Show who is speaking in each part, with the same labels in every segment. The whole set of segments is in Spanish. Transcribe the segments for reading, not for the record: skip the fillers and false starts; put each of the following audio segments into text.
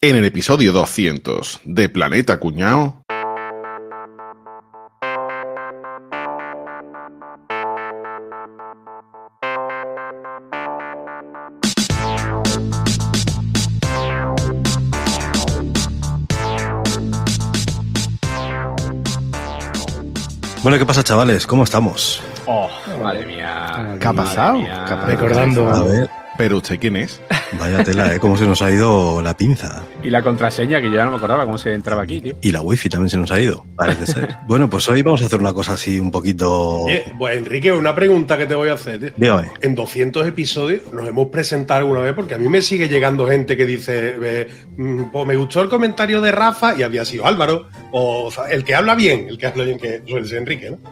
Speaker 1: En el episodio 200 de Planeta Cuñao.
Speaker 2: Bueno, ¿qué pasa, chavales? ¿Cómo estamos?
Speaker 3: Oh, madre mía.
Speaker 1: ¿Qué ha pasado?
Speaker 4: Recordando.
Speaker 2: A ver,
Speaker 1: ¿Pero usted quién es?
Speaker 2: vaya tela, cómo se nos ha ido la pinza.
Speaker 3: Y la contraseña, que yo ya no me acordaba cómo se entraba aquí, tío.
Speaker 2: Y la wifi también se nos ha ido, parece ser. Bueno, pues hoy vamos a hacer una cosa así un poquito...
Speaker 4: Pues Enrique, una pregunta que te voy a hacer, tío.
Speaker 2: Dígame.
Speaker 4: En 200 episodios nos hemos presentado alguna vez, porque a mí me sigue llegando gente que dice, pues me gustó el comentario de Rafa y había sido Álvaro, o sea, el que habla bien, que suele ser Enrique, ¿no?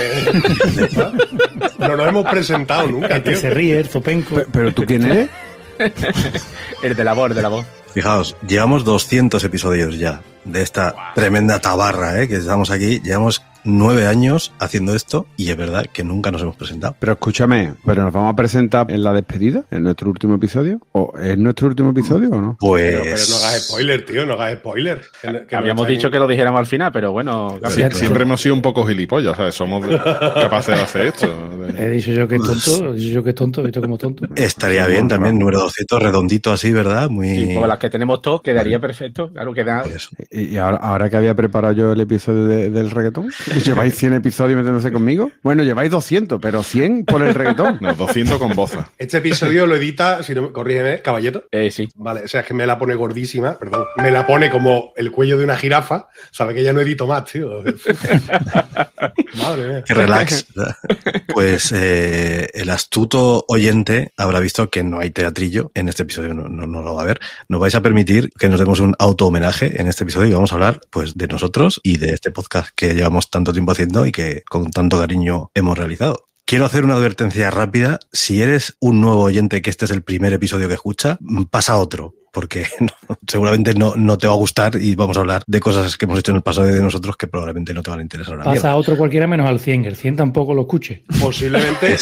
Speaker 4: No nos hemos presentado nunca,
Speaker 5: El que
Speaker 4: tío.
Speaker 5: se ríe, el Zopenco.
Speaker 6: ¿Pero tú quién eres?
Speaker 3: El de la voz,
Speaker 2: Fijaos, llevamos 200 episodios ya de esta tremenda tabarra, que estamos aquí. Llevamos 9 años haciendo esto y es verdad que nunca nos hemos presentado.
Speaker 6: Pero escúchame, ¿pero nos vamos a presentar en la despedida? ¿En nuestro último episodio? ¿O es nuestro último episodio o no?
Speaker 2: Pues...
Speaker 4: Pero no hagas spoiler, tío, no hagas spoiler. Que
Speaker 3: Habíamos dicho que lo dijéramos al final, pero bueno. Claro.
Speaker 1: Sí, siempre hemos sido un poco gilipollas, ¿sabes? Somos capaces de hacer esto.
Speaker 5: He dicho yo que es tonto, he dicho yo que es tonto, he visto como tonto.
Speaker 2: Estaría bien también, número 200, redondito así, ¿verdad? Muy...
Speaker 3: Sí, como las que tenemos todos, quedaría perfecto. Claro, queda.
Speaker 2: Eso.
Speaker 6: Y ahora que había preparado yo el episodio del reggaetón, ¿lleváis 100 episodios metiéndose conmigo? Bueno, lleváis 200, pero 100 por el reggaetón.
Speaker 1: No, 200 con boza.
Speaker 4: Este episodio lo edita, si no me corrígeme, Caballeto.
Speaker 3: Sí.
Speaker 4: Vale, o sea, es que me la pone gordísima, perdón. Me la pone como el cuello de una jirafa. Sabe que ya no edito más, tío. Madre mía.
Speaker 2: Que relax. Pues el astuto oyente habrá visto que no hay teatrillo en este episodio, no lo va a ver. Nos vais a permitir que nos demos un auto-homenaje en este episodio y vamos a hablar pues de nosotros y de este podcast que llevamos tanto tiempo haciendo y que con tanto cariño hemos realizado. Quiero hacer una advertencia rápida. Si eres un nuevo oyente que este es el primer episodio que escucha, pasa a otro, porque seguramente no te va a gustar y vamos a hablar de cosas que hemos hecho en el pasado y de nosotros que probablemente no te van a interesar.
Speaker 5: Pasa a otro cualquiera menos al 100, el 100 tampoco lo escuche.
Speaker 4: Posiblemente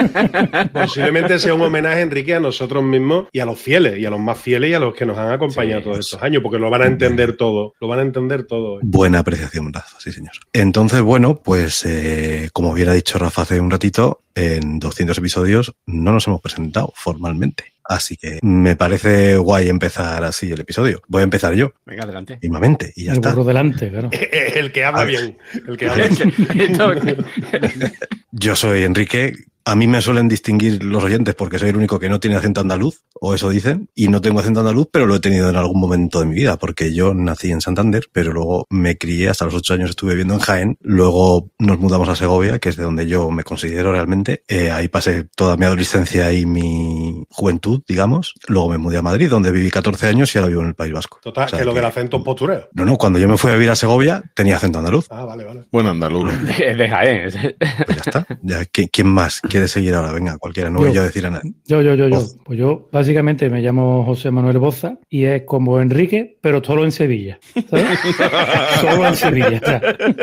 Speaker 4: sea un homenaje, Enrique, a nosotros mismos y a los fieles, y a los más fieles y a los que nos han acompañado todos estos años, porque lo van a entender todo.
Speaker 2: Buena apreciación, Rafa, sí, señor. Entonces, bueno, pues como hubiera dicho Rafa hace un ratito, en 200 episodios no nos hemos presentado formalmente. Así que me parece guay empezar así el episodio. Voy a empezar yo.
Speaker 3: Venga, adelante.
Speaker 2: Mismamente, y ya
Speaker 5: El
Speaker 2: está.
Speaker 5: burro delante, claro.
Speaker 4: El que habla bien. El que habla bien.
Speaker 2: Yo soy Enrique. A mí me suelen distinguir los oyentes porque soy el único que no tiene acento andaluz, o eso dicen, y no tengo acento andaluz, pero lo he tenido en algún momento de mi vida, porque yo nací en Santander, pero luego me crié, hasta los 8 años estuve viviendo en Jaén, luego nos mudamos a Segovia, que es de donde yo me considero realmente, ahí pasé toda mi adolescencia y mi juventud, digamos, luego me mudé a Madrid, donde viví 14 años y ahora vivo en el País Vasco.
Speaker 4: Total,
Speaker 2: O sea
Speaker 4: que lo del acento es postureo.
Speaker 2: No, cuando yo me fui a vivir a Segovia tenía acento andaluz.
Speaker 4: Ah, vale.
Speaker 1: Bueno, andaluz.
Speaker 3: Es de Jaén.
Speaker 2: Pues ya está. Ya, ¿quién más quiere seguir ahora? Venga, cualquiera, no voy yo a decir a nadie.
Speaker 5: Yo. Pues yo básicamente me llamo José Manuel Boza y es como Enrique, pero solo en Sevilla. ¿Sabes? Solo en Sevilla. O sea,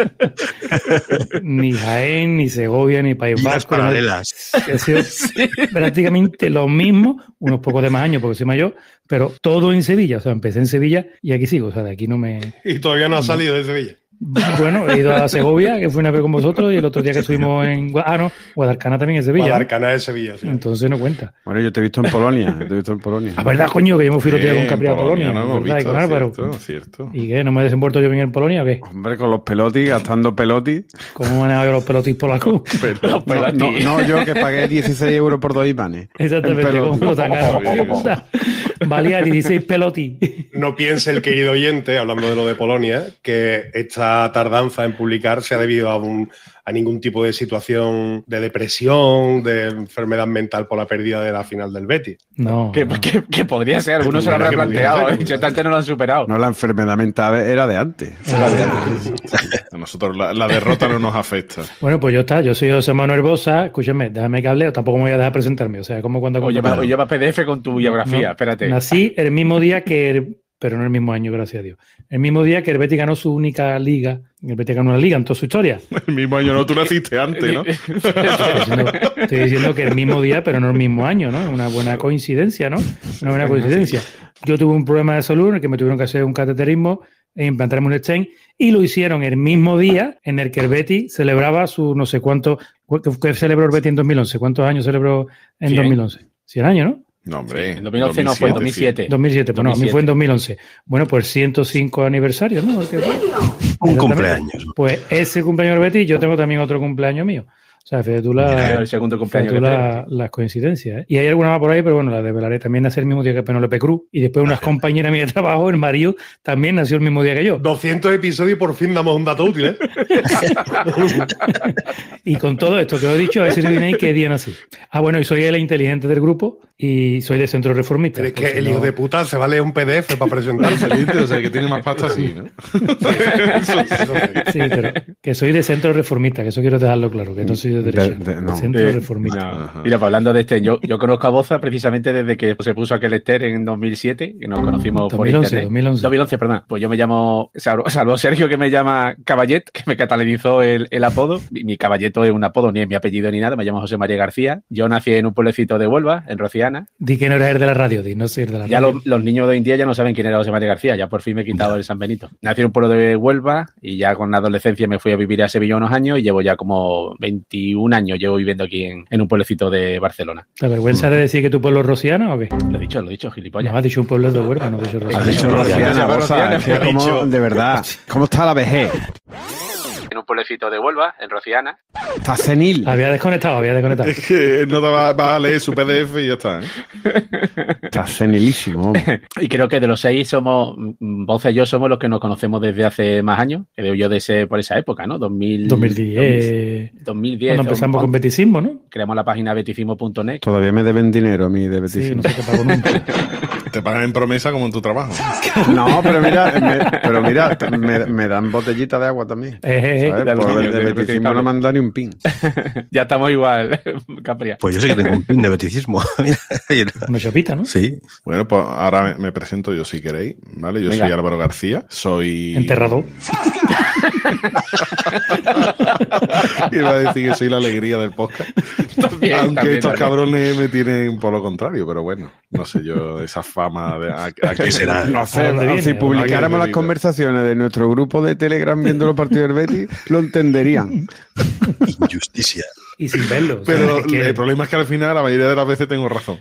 Speaker 5: ni Jaén, ni Segovia, ni País
Speaker 2: Vidas
Speaker 5: Vasco.
Speaker 2: paralelas.
Speaker 5: Ha sido prácticamente lo mismo, unos pocos de más años porque soy mayor, pero todo en Sevilla. O sea, empecé en Sevilla y aquí sigo. O sea, de aquí no me...
Speaker 4: Y todavía no ha salido de Sevilla.
Speaker 5: Bueno, he ido a Segovia, que fue una vez con vosotros, y el otro día que estuvimos en... Guadalcanal también es Sevilla.
Speaker 4: Guadalcanal de Sevilla, sí.
Speaker 5: Entonces no cuenta.
Speaker 6: Bueno, yo te he visto en Polonia.
Speaker 5: La verdad, coño, que yo me fui el otro día con Capri a
Speaker 1: Polonia,
Speaker 5: Polonia.
Speaker 1: no hemos
Speaker 5: ¿Verdad? Y
Speaker 1: visto,
Speaker 5: con Álvaro.
Speaker 1: cierto.
Speaker 5: ¿Y qué? ¿No me he desenvuelto yo bien en Polonia o qué?
Speaker 6: Hombre, con los pelotis, gastando pelotis.
Speaker 5: ¿Cómo manejaba yo los pelotis polacos?
Speaker 6: No, yo que pagué 16 euros por 2 imanes.
Speaker 5: Exactamente,
Speaker 6: El
Speaker 5: como lo sacaron. Valía 16 pelotis.
Speaker 4: No piense el querido oyente, hablando de lo de Polonia, que esta tardanza en publicar se ha debido a ningún tipo de situación de depresión, de enfermedad mental por la pérdida de la final del Betis.
Speaker 5: No.
Speaker 3: Que podría ser, algunos se lo habrán planteado, y no lo han superado.
Speaker 6: No, la enfermedad mental era de antes.
Speaker 1: A nosotros la derrota no nos afecta.
Speaker 5: Bueno, pues yo soy José Manuel Boza. Escúchame, déjame que hable, tampoco me voy a dejar presentarme. O sea, como cuando...
Speaker 3: O lleva PDF con tu biografía, espérate.
Speaker 5: Nací el mismo día pero no el mismo año, gracias a Dios. El mismo día que el Betis ganó su única liga. El Betis ganó una liga en toda su historia.
Speaker 1: El mismo año, no, tú naciste antes, ¿no?
Speaker 5: Estoy diciendo que el mismo día, pero no el mismo año, ¿no? Una buena coincidencia, ¿no? Una buena coincidencia. Yo tuve un problema de salud en el que me tuvieron que hacer un cateterismo e implantarme un stent, y lo hicieron el mismo día en el que el Betis celebraba su no sé cuánto. ¿Qué celebró el Betis en 2011? ¿Cuántos años celebró en
Speaker 3: 100.
Speaker 5: 2011? 100 años, ¿no?
Speaker 1: No, hombre.
Speaker 3: En 2011 no, fue en 2007.
Speaker 5: 2007, pues no, a mí fue en 2011. Bueno, pues 105 aniversario, ¿no?
Speaker 2: Un cumpleaños.
Speaker 5: Pues ese cumpleaños del Betis, yo tengo también otro cumpleaños mío. O sea, fíjate tú,
Speaker 3: El segundo cumpleaños que tenemos.
Speaker 5: las coincidencias, ¿eh? Y hay alguna más por ahí, pero bueno, la desvelaré. También nació el mismo día que Penélope Cruz. Y después unas compañeras mías de trabajo, el marido, también nació el mismo día que yo.
Speaker 4: 200 episodios y por fin damos un dato útil, ¿eh?
Speaker 5: Y con todo esto que os he dicho, a ver si adivináis qué día nací. Ah, bueno, y soy el inteligente del grupo y soy de Centro Reformista.
Speaker 4: Pero es que el hijo de puta se va a leer un PDF para presentarse.
Speaker 1: O sea, que tiene más pasta así, ¿no?
Speaker 5: Sí, pero que soy de Centro Reformista, que eso quiero dejarlo claro, que no soy de derecha.
Speaker 6: no.
Speaker 5: Centro Reformista.
Speaker 3: No. Mira, pues hablando de este, yo conozco a Boza precisamente desde que se puso aquel Ester en 2007, que nos conocimos por
Speaker 5: 2011,
Speaker 3: internet. 2011, perdón. Pues yo me llamo, salvo Sergio, que me llama Caballet, que me catalanizó el apodo. Mi Caballeto es un apodo, ni es mi apellido ni nada. Me llamo José María García. Yo nací en un pueblecito de Huelva, en Rociana.
Speaker 5: Di que no eres el de la radio, di, no soy el de la
Speaker 3: Ya
Speaker 5: radio.
Speaker 3: los niños de hoy en día ya no saben quién era José María García. Ya por fin me he quitado el San Benito. Nací en un pueblo de Huelva y ya con la adolescencia me fui a vivir a Sevilla unos años y llevo ya como 21 años llevo viviendo aquí en un pueblecito de Barcelona.
Speaker 5: ¿Te avergüenza de decir que tu pueblo es rociano o qué?
Speaker 3: Lo he dicho, gilipollas.
Speaker 5: No, has dicho un pueblo de Huelva, no has dicho
Speaker 6: Has dicho
Speaker 5: Rociano.
Speaker 6: Rociana, Boza, es que como, de verdad, ¿cómo está la vejez?
Speaker 3: En un pueblecito de Huelva, en Rociana.
Speaker 6: Está senil.
Speaker 5: Había desconectado.
Speaker 1: Es que no te va a leer su PDF y ya está, ¿eh?
Speaker 6: Está senilísimo. Hombre.
Speaker 3: Y creo que de los 6 somos, Boza y yo somos los que nos conocemos desde hace más años. Creo yo por esa época, ¿no?
Speaker 5: 2010.
Speaker 3: 2010.
Speaker 5: Cuando empezamos con beticismo, ¿no?
Speaker 3: Creamos la página beticismo.net.
Speaker 6: Todavía me deben dinero a mí de
Speaker 5: Sí,
Speaker 6: betismo.
Speaker 5: no sé qué pago nunca.
Speaker 1: Te pagan en promesa como en tu trabajo.
Speaker 6: No, pero mira, me dan botellita de agua también. ¿Sabes?
Speaker 3: Dale,
Speaker 6: Por
Speaker 3: niño,
Speaker 6: el de
Speaker 3: que
Speaker 6: betismo no me han dado ni un pin.
Speaker 3: Ya estamos igual, Capria.
Speaker 2: Pues yo sí que tengo un pin de beticismo.
Speaker 5: Una chapita, ¿no?
Speaker 2: Sí.
Speaker 1: Bueno, pues ahora me presento yo si queréis, ¿vale? Yo
Speaker 3: Venga.
Speaker 1: soy Álvaro García, soy...
Speaker 5: Enterrador.
Speaker 1: Iba a decir que soy la alegría del podcast.
Speaker 3: También,
Speaker 1: Aunque
Speaker 3: también,
Speaker 1: estos
Speaker 3: también.
Speaker 1: cabrones me tienen por lo contrario, pero bueno, no sé yo, esa fama de... ¿A qué
Speaker 2: será?
Speaker 6: No
Speaker 5: ¿A
Speaker 6: sé,
Speaker 5: dónde viene?
Speaker 6: si publicáramos las conversaciones de nuestro grupo de Telegram viendo los partidos del Betis, lo entenderían.
Speaker 2: Injusticia.
Speaker 5: Y sin verlo. O sea,
Speaker 1: Pero
Speaker 5: es que
Speaker 1: el problema es que al final la mayoría de las veces tengo razón.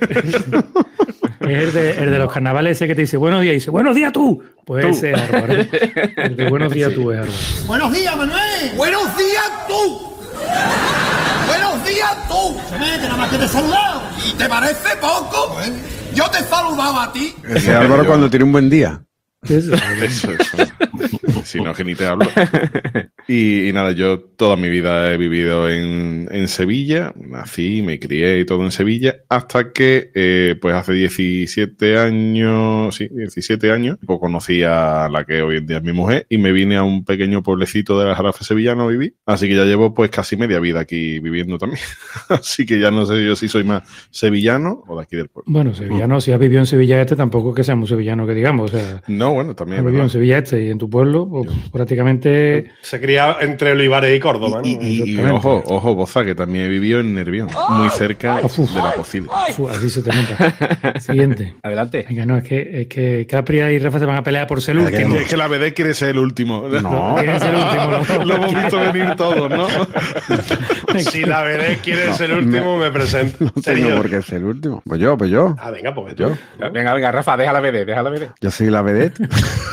Speaker 5: es el de los carnavales ese que te dice buenos días y dice buenos días tú. Pues ese es Álvaro. El de buenos días tú es Álvaro.
Speaker 7: Buenos días, Manuel. Buenos días, tú. Buenos días, tú. Se ve que nada más que te he saludado. ¿Y te parece poco? Yo te saludaba a ti.
Speaker 6: Ese Álvaro cuando tiene un buen día.
Speaker 5: Eso.
Speaker 1: Eso. Si no, que ni te hablo. Y nada, yo toda mi vida he vivido en Sevilla, nací, me crié y todo en Sevilla, hasta que pues hace 17 años, pues conocí a la que hoy en día es mi mujer y me vine a un pequeño pueblecito de Aljarafe sevillano a vivir, así que ya llevo pues casi media vida aquí viviendo también. Así que ya no sé yo si soy más sevillano o de aquí del pueblo.
Speaker 5: Bueno, sevillano, si has vivido en Sevilla Este, tampoco que seamos sevillanos, que digamos. O sea,
Speaker 1: No, bueno, también.
Speaker 5: has vivido en Sevilla Este y en tu pueblo, pues, prácticamente.
Speaker 4: Se cría entre Olivares y Córdoba, ¿no?
Speaker 1: Y ojo, Boza, que también he vivido en Nervión, muy cerca de la cocina.
Speaker 5: Así se te nota. Siguiente.
Speaker 3: Adelante.
Speaker 5: Venga, no, es que Capria y Rafa se van a pelear por ser el último.
Speaker 1: Es que la BD quiere ser el último.
Speaker 6: No.
Speaker 5: Quieren ser el último,
Speaker 1: Lo hemos visto venir todos, ¿no?
Speaker 4: Si la BD quiere ser el último, me presento.
Speaker 6: No tengo
Speaker 4: Señor.
Speaker 6: por qué ser el último. Pues yo.
Speaker 4: Ah, venga, pues
Speaker 6: Yo.
Speaker 3: Venga, Rafa, déjala BD.
Speaker 6: Yo soy la vedette.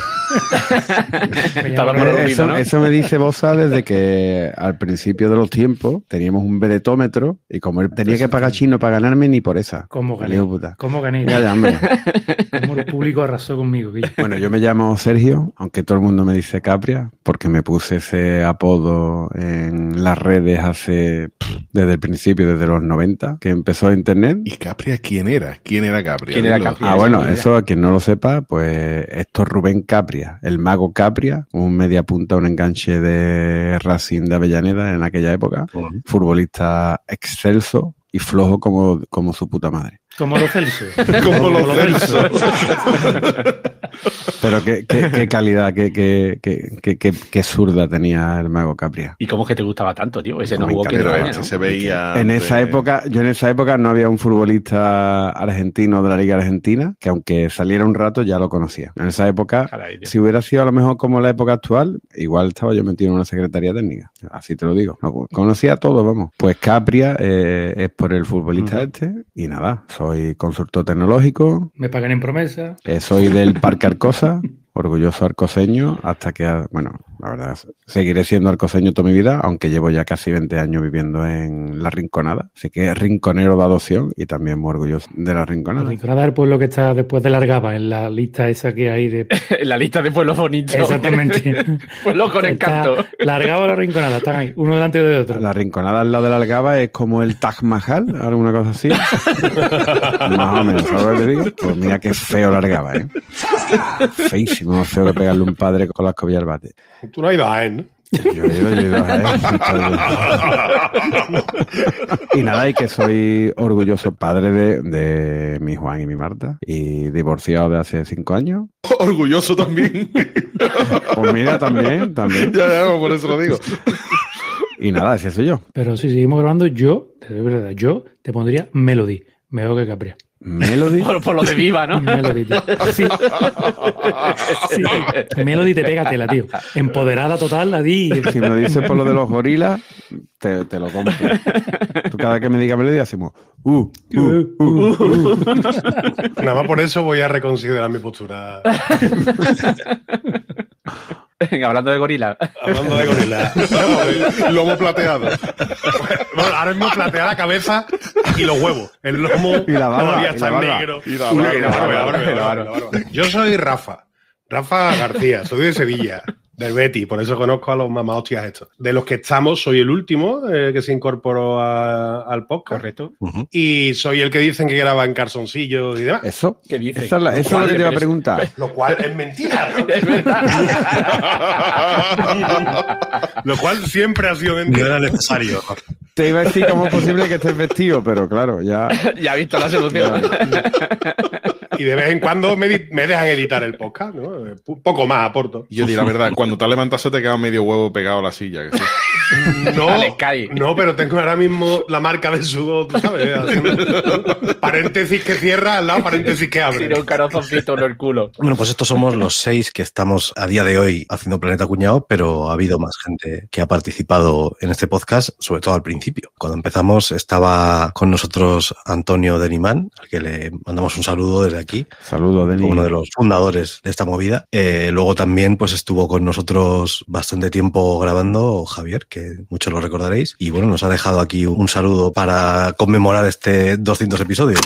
Speaker 3: Estaba por olvido, ¿no?
Speaker 6: Eso me dice Boza desde que al principio de los tiempos teníamos un vedetómetro y como él tenía que pagar chino para ganarme, ni por esa.
Speaker 5: ¿Cómo gané?
Speaker 6: Hijo de puta.
Speaker 5: ¿Cómo gané?
Speaker 6: Ya, hombre.
Speaker 5: ¿Cómo el público arrasó conmigo? Guille?
Speaker 6: Bueno, yo me llamo Sergio, aunque todo el mundo me dice Capria, porque me puse ese apodo en las redes desde el principio, desde los 90, que empezó Internet.
Speaker 1: ¿Y Capria quién era? ¿Quién era Capria?
Speaker 3: ¿Quién era
Speaker 1: Dilo.
Speaker 3: Capria?
Speaker 6: Ah, bueno,
Speaker 3: sí,
Speaker 6: eso a quien no lo sepa, pues esto es Rubén Capria, el mago Capria, un media punta, un enganche de Racing de Avellaneda en aquella época, futbolista excelso y flojo como su puta madre.
Speaker 5: Como los Celso.
Speaker 1: Como los Celso.
Speaker 6: Pero qué calidad, qué zurda tenía el Mago Capria.
Speaker 3: ¿Y cómo es que te gustaba tanto, tío? Ese no jugó que
Speaker 1: se veía.
Speaker 6: En esa época no había un futbolista argentino de la Liga Argentina que aunque saliera un rato ya lo conocía. En esa época, si hubiera sido a lo mejor como la época actual, igual estaba yo metido en una secretaría técnica. Así te lo digo. No, conocía a todos, vamos. Pues Capria es por el futbolista y nada, soy consultor tecnológico.
Speaker 5: Me pagan en promesa.
Speaker 6: Soy del Parque Arcosa, orgulloso arcoseño, hasta que, bueno, la verdad, seguiré siendo arcoseño toda mi vida, aunque llevo ya casi 20 años viviendo en La Rinconada. Así que rinconero de adopción y también muy orgulloso de La Rinconada.
Speaker 5: La Rinconada es el pueblo que está después de Largaba, en la lista esa que hay de...
Speaker 3: en la lista de pueblos bonitos.
Speaker 5: Exactamente.
Speaker 3: Pueblos con encanto.
Speaker 5: Largaba o La Rinconada, están ahí, uno delante de otro.
Speaker 6: La Rinconada al lado de Largaba es como el Taj Mahal, alguna cosa así. Más o menos, ¿sabes lo que te digo? Pues mira qué feo Largaba, ¿eh? Feísimo, más feo que pegarle un padre con la escobilla al bate.
Speaker 4: Tú no has ido a Jaén, ¿no?
Speaker 6: Yo he ido a Jaén. Y nada, y que soy orgulloso padre de mi Juan y mi Marta, y divorciado de hace 5 años.
Speaker 1: Orgulloso también.
Speaker 6: Pues mira, también.
Speaker 1: Ya, por eso lo digo.
Speaker 6: Y nada, ese soy yo.
Speaker 5: Pero si seguimos grabando, yo te pondría Melody, mejor que Capria.
Speaker 6: Melody.
Speaker 3: Por lo de Viva, ¿no?
Speaker 5: Melody. Sí. Melody te pega tela, tío. Empoderada total, la di.
Speaker 6: Si me dices por lo de los gorilas, te lo compro. Tú cada vez que me diga Melody hacemos
Speaker 4: Nada más por eso voy a reconsiderar mi postura.
Speaker 3: Venga, hablando de gorila.
Speaker 4: Hablando de gorila.
Speaker 1: Lomo plateado.
Speaker 4: Bueno, ahora mismo platea la cabeza y los huevos. El lomo
Speaker 6: y la barba,
Speaker 4: todavía está negro.
Speaker 1: Y la barba.
Speaker 4: Yo soy Rafa García, soy de Sevilla, del Betis, por eso conozco a los mamá hostias estos. De los que estamos, soy el último que se incorporó al podcast.
Speaker 3: Correcto.
Speaker 4: Y soy el que dicen que graba en calzoncillos y demás.
Speaker 6: Eso.
Speaker 3: ¿Qué dices?
Speaker 6: Eso es lo que te iba a preguntar.
Speaker 4: Lo cual es mentira, ¿no?
Speaker 3: Es verdad.
Speaker 4: Lo cual siempre ha sido
Speaker 2: No
Speaker 4: mentira.
Speaker 2: era necesario.
Speaker 6: Te iba a decir cómo es posible que estés vestido, pero claro, ya...
Speaker 3: Ya he visto la solución.
Speaker 4: Y de vez en cuando me dejan editar el podcast, ¿no? Poco más aporto.
Speaker 1: Yo digo la verdad, cuando te levantas se te queda medio huevo pegado a la silla. Que sí.
Speaker 4: No, pero tengo ahora mismo la marca del sudor, tú sabes. Paréntesis que cierra, al lado paréntesis que abre.
Speaker 3: Tira un carozoncito en el culo.
Speaker 2: Bueno, pues estos somos los 6 que estamos a día de hoy haciendo Planeta Cuñado, pero ha habido más gente que ha participado en este podcast, sobre todo al principio. Cuando empezamos estaba con nosotros Antonio Denimán, al que le mandamos un saludo desde aquí.
Speaker 6: Saludos, Denis.
Speaker 2: Uno de los fundadores de esta movida. Luego también pues estuvo con nosotros bastante tiempo grabando Javier, que muchos lo recordaréis. Y bueno, nos ha dejado aquí un saludo para conmemorar este 200 episodios.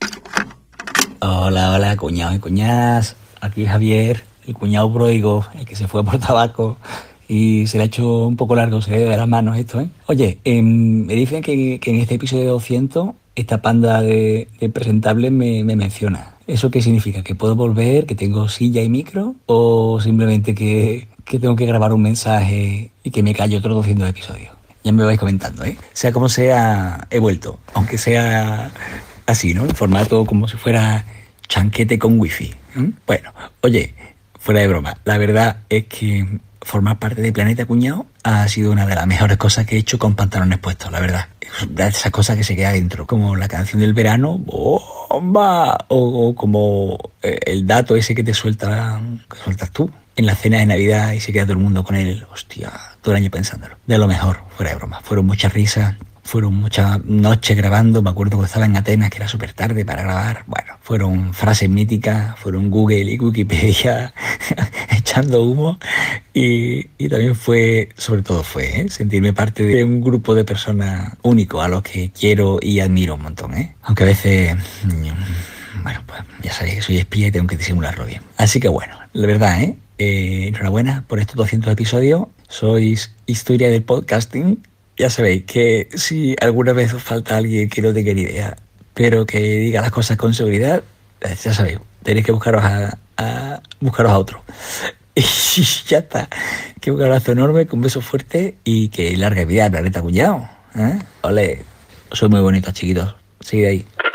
Speaker 8: Hola, cuñado y cuñadas. Aquí Javier, el cuñado proigo, el que se fue por tabaco y se le ha hecho un poco largo, se le de las manos esto, ¿eh? Oye, me dicen que en este episodio 200 esta panda de presentables me menciona. ¿Eso qué significa? ¿Que puedo volver, que tengo silla y micro? ¿O simplemente que tengo que grabar un mensaje y que me callo otros 200 episodios? Ya me vais comentando, ¿eh? Sea como sea, he vuelto. Aunque sea así, ¿no? En formato como si fuera chanquete con wifi. Bueno, oye, fuera de broma, la verdad es que formar parte de Planeta Cuñado ha sido una de las mejores cosas que he hecho con pantalones puestos, la verdad. De esas cosas que se queda dentro, como la canción del verano, ¡bomba! O como el dato ese que sueltas tú en la cena de Navidad y se queda todo el mundo con él, hostia, todo el año pensándolo. De lo mejor, fuera de broma. Fueron muchas risas, fueron muchas noches grabando. Me acuerdo que estaba en Atenas, que era súper tarde para grabar. Bueno, fueron frases míticas, fueron Google y Wikipedia echando humo. Y también sobre todo fue sentirme parte de un grupo de personas únicos a los que quiero y admiro un montón, ¿eh? Aunque a veces, bueno, pues ya sabéis que soy espía y tengo que disimularlo bien. Así que bueno, la verdad, enhorabuena por estos 200 episodios. Sois historia del podcasting. Ya sabéis que si alguna vez os falta alguien que no tenga ni idea, pero que diga las cosas con seguridad, ya sabéis, tenéis que buscaros a otro. Y ya está. Que un abrazo enorme, que un beso fuerte y que larga vida al Planeta Cuñado. Ole, sois muy bonitos, chiquitos. Sigue ahí.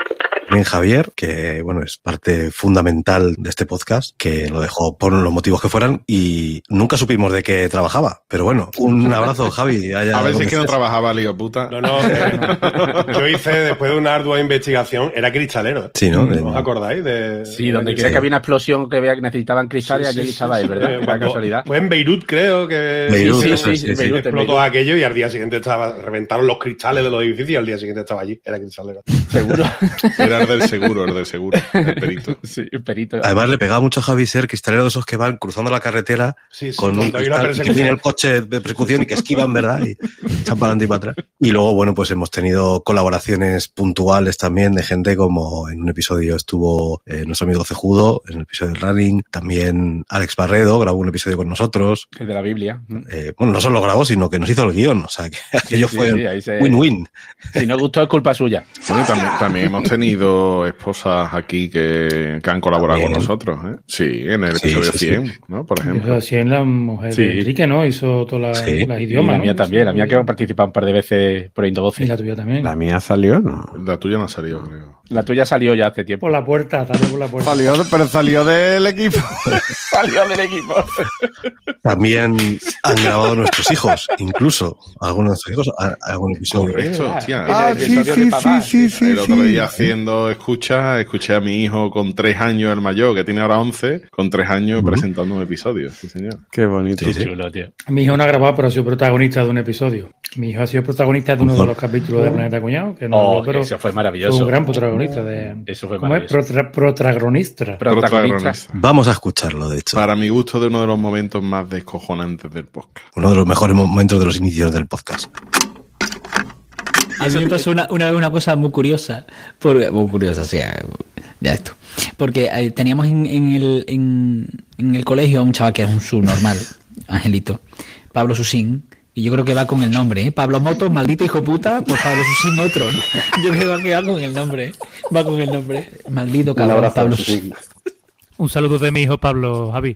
Speaker 2: También Javier, que bueno, es parte fundamental de este podcast, que lo dejó por los motivos que fueran y nunca supimos de qué trabajaba. Pero bueno, un abrazo, Javi.
Speaker 1: A ver si es que no trabajaba, lío puta.
Speaker 4: Yo hice, después de una ardua investigación, era cristalero.
Speaker 2: Sí, ¿no?
Speaker 4: ¿No os acordáis?
Speaker 3: Sí, donde quiera que había una explosión que necesitaban cristales, allí estaba él, ¿verdad? Por casualidad.
Speaker 4: Fue en Beirut, creo que
Speaker 2: Beirut,
Speaker 4: Beirut explotó aquello y al día siguiente reventaron los cristales de los edificios y al día siguiente estaba allí. Era cristalero.
Speaker 3: Seguro.
Speaker 1: Era el del seguro, el perito.
Speaker 3: Sí, el perito.
Speaker 2: Además, le pegaba mucho a Javi ser cristalero de esos que van cruzando la carretera con un cristal, que tiene el coche de persecución y que esquivan, ¿verdad? Y echan para adelante y para atrás. Y luego, bueno, pues hemos tenido colaboraciones puntuales también de gente como en un episodio estuvo nuestro amigo Cejudo, en el episodio del Running, también Alex Barredo grabó un episodio con nosotros.
Speaker 3: El de la Biblia.
Speaker 2: Bueno, no solo lo grabó, sino que nos hizo el guión, o sea, que aquello fue win-win.
Speaker 3: Si no gustó es culpa suya.
Speaker 1: Bueno, también hemos tenido esposas aquí que han colaborado con nosotros, ¿eh? Sí, en el episodio 100, ¿no? Por ejemplo.
Speaker 5: El 100 la mujer de Enrique, ¿no? Hizo todas las idiomas,
Speaker 3: y la mía también, la mía que ha participado un par de veces por Indovoce.
Speaker 5: Y la tuya también.
Speaker 6: La mía salió, ¿no?
Speaker 1: La tuya no salió, creo.
Speaker 3: La tuya salió ya hace tiempo.
Speaker 5: Por la puerta, salió por la puerta.
Speaker 6: Pero salió del equipo.
Speaker 3: Salió del equipo.
Speaker 2: También han grabado nuestros hijos, incluso algunos de nuestros hijos, algún episodio.
Speaker 1: Correcto, hostia.
Speaker 6: Sí.
Speaker 1: El otro día escuché a mi hijo con 3 años, el mayor, que tiene ahora 11, con 3 años presentando un episodio. Sí, señor.
Speaker 6: Qué bonito.
Speaker 2: Sí.
Speaker 3: Chulo, tío.
Speaker 5: Mi hijo no ha grabado, pero ha sido protagonista de un episodio. Mi hijo ha sido protagonista de uno de los capítulos de Planeta Cuñado. Que no, pero
Speaker 3: eso fue maravilloso.
Speaker 5: fue un gran protagonista de...
Speaker 3: Eso fue
Speaker 5: ¿Cómo es?
Speaker 3: maravilloso.
Speaker 5: Protagonista.
Speaker 2: Vamos a escucharlo, de hecho.
Speaker 1: Para mi gusto, de uno de los momentos más descojonantes del podcast.
Speaker 2: Uno de los mejores momentos de los inicios del podcast.
Speaker 8: A mí me pasó una cosa muy curiosa. Muy curiosa, sí, ya esto. Porque teníamos en el colegio a un chaval que era un subnormal, Angelito, Pablo Susín, y yo creo que va con el nombre, ¿eh? Pablo Motos, maldito hijo puta, pues Pablo Susín otro, ¿no? Yo creo que va con el nombre, ¿eh? Va con el nombre. Maldito cabrón, Pablo Susín.
Speaker 5: Un saludo de mi hijo Pablo, Javi.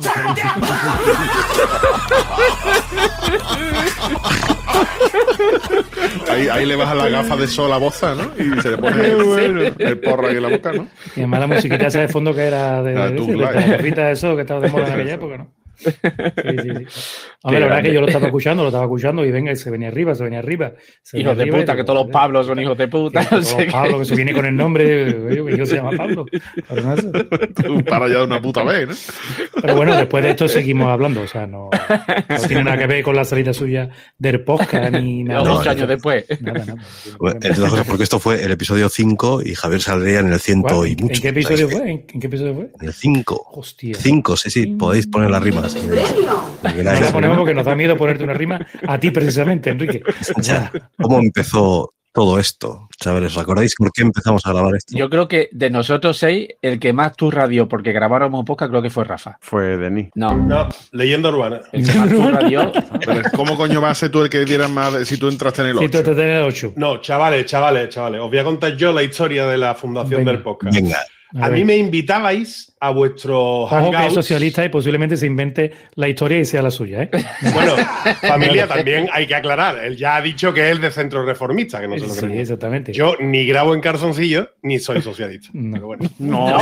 Speaker 1: Ahí le baja la gafa de sol a Boza, ¿no? Y se le pone el porro ahí en la boca, ¿no?
Speaker 5: Y además la musiquita esa de fondo que era de eso que estaba de moda en aquella época, ¿no? Sí. Hombre, la verdad es que yo lo estaba escuchando y venga, y se venía arriba.
Speaker 3: Hijos de puta, que todos los Pablos son hijos de puta.
Speaker 5: Pablo, que se viene con el nombre, mi hijo se llama Pablo.
Speaker 1: Para allá de una puta vez, ¿no?
Speaker 5: Pero bueno, después de esto seguimos hablando, o sea, no tiene nada que ver con la salida suya del podcast ni nada.
Speaker 3: 8 años después.
Speaker 5: Nada.
Speaker 2: Bueno, entre otras cosas, porque esto fue el episodio 5 y Javier saldría en el 100 y mucho.
Speaker 5: ¿En qué episodio fue? ¿En qué episodio fue?
Speaker 2: En el 5.
Speaker 5: Hostia.
Speaker 2: 5, sí, podéis poner las rimas.
Speaker 5: No la ponemos porque nos da miedo ponerte una rima a ti precisamente, Enrique.
Speaker 2: Ya. ¿Cómo empezó todo esto? Chavales, ¿os acordáis por qué empezamos a grabar esto?
Speaker 3: Yo creo que de nosotros 6, el que más turra dio porque grabáramos poca, creo que fue Rafa.
Speaker 6: Fue Denis.
Speaker 4: No, leyenda urbana.
Speaker 3: El que más turra dio.
Speaker 1: Pero ¿cómo coño va a ser tú el que dieras más si tú entraste en el 8?
Speaker 5: Si tú entraste en el 8.
Speaker 4: No, chavales. Os voy a contar yo la historia de la fundación del podcast.
Speaker 2: Venga.
Speaker 4: A mí me invitabais a vuestro
Speaker 5: Ojo que es
Speaker 4: hangouts.
Speaker 5: socialista y posiblemente se invente la historia y sea la suya, ¿eh?
Speaker 4: Bueno, familia, también hay que aclarar. Él ya ha dicho que es de centro reformista, que no se lo
Speaker 5: Sí,
Speaker 4: creen.
Speaker 5: exactamente.
Speaker 4: Yo ni grabo en calzoncillo ni soy socialista.
Speaker 5: No.
Speaker 4: Pero bueno.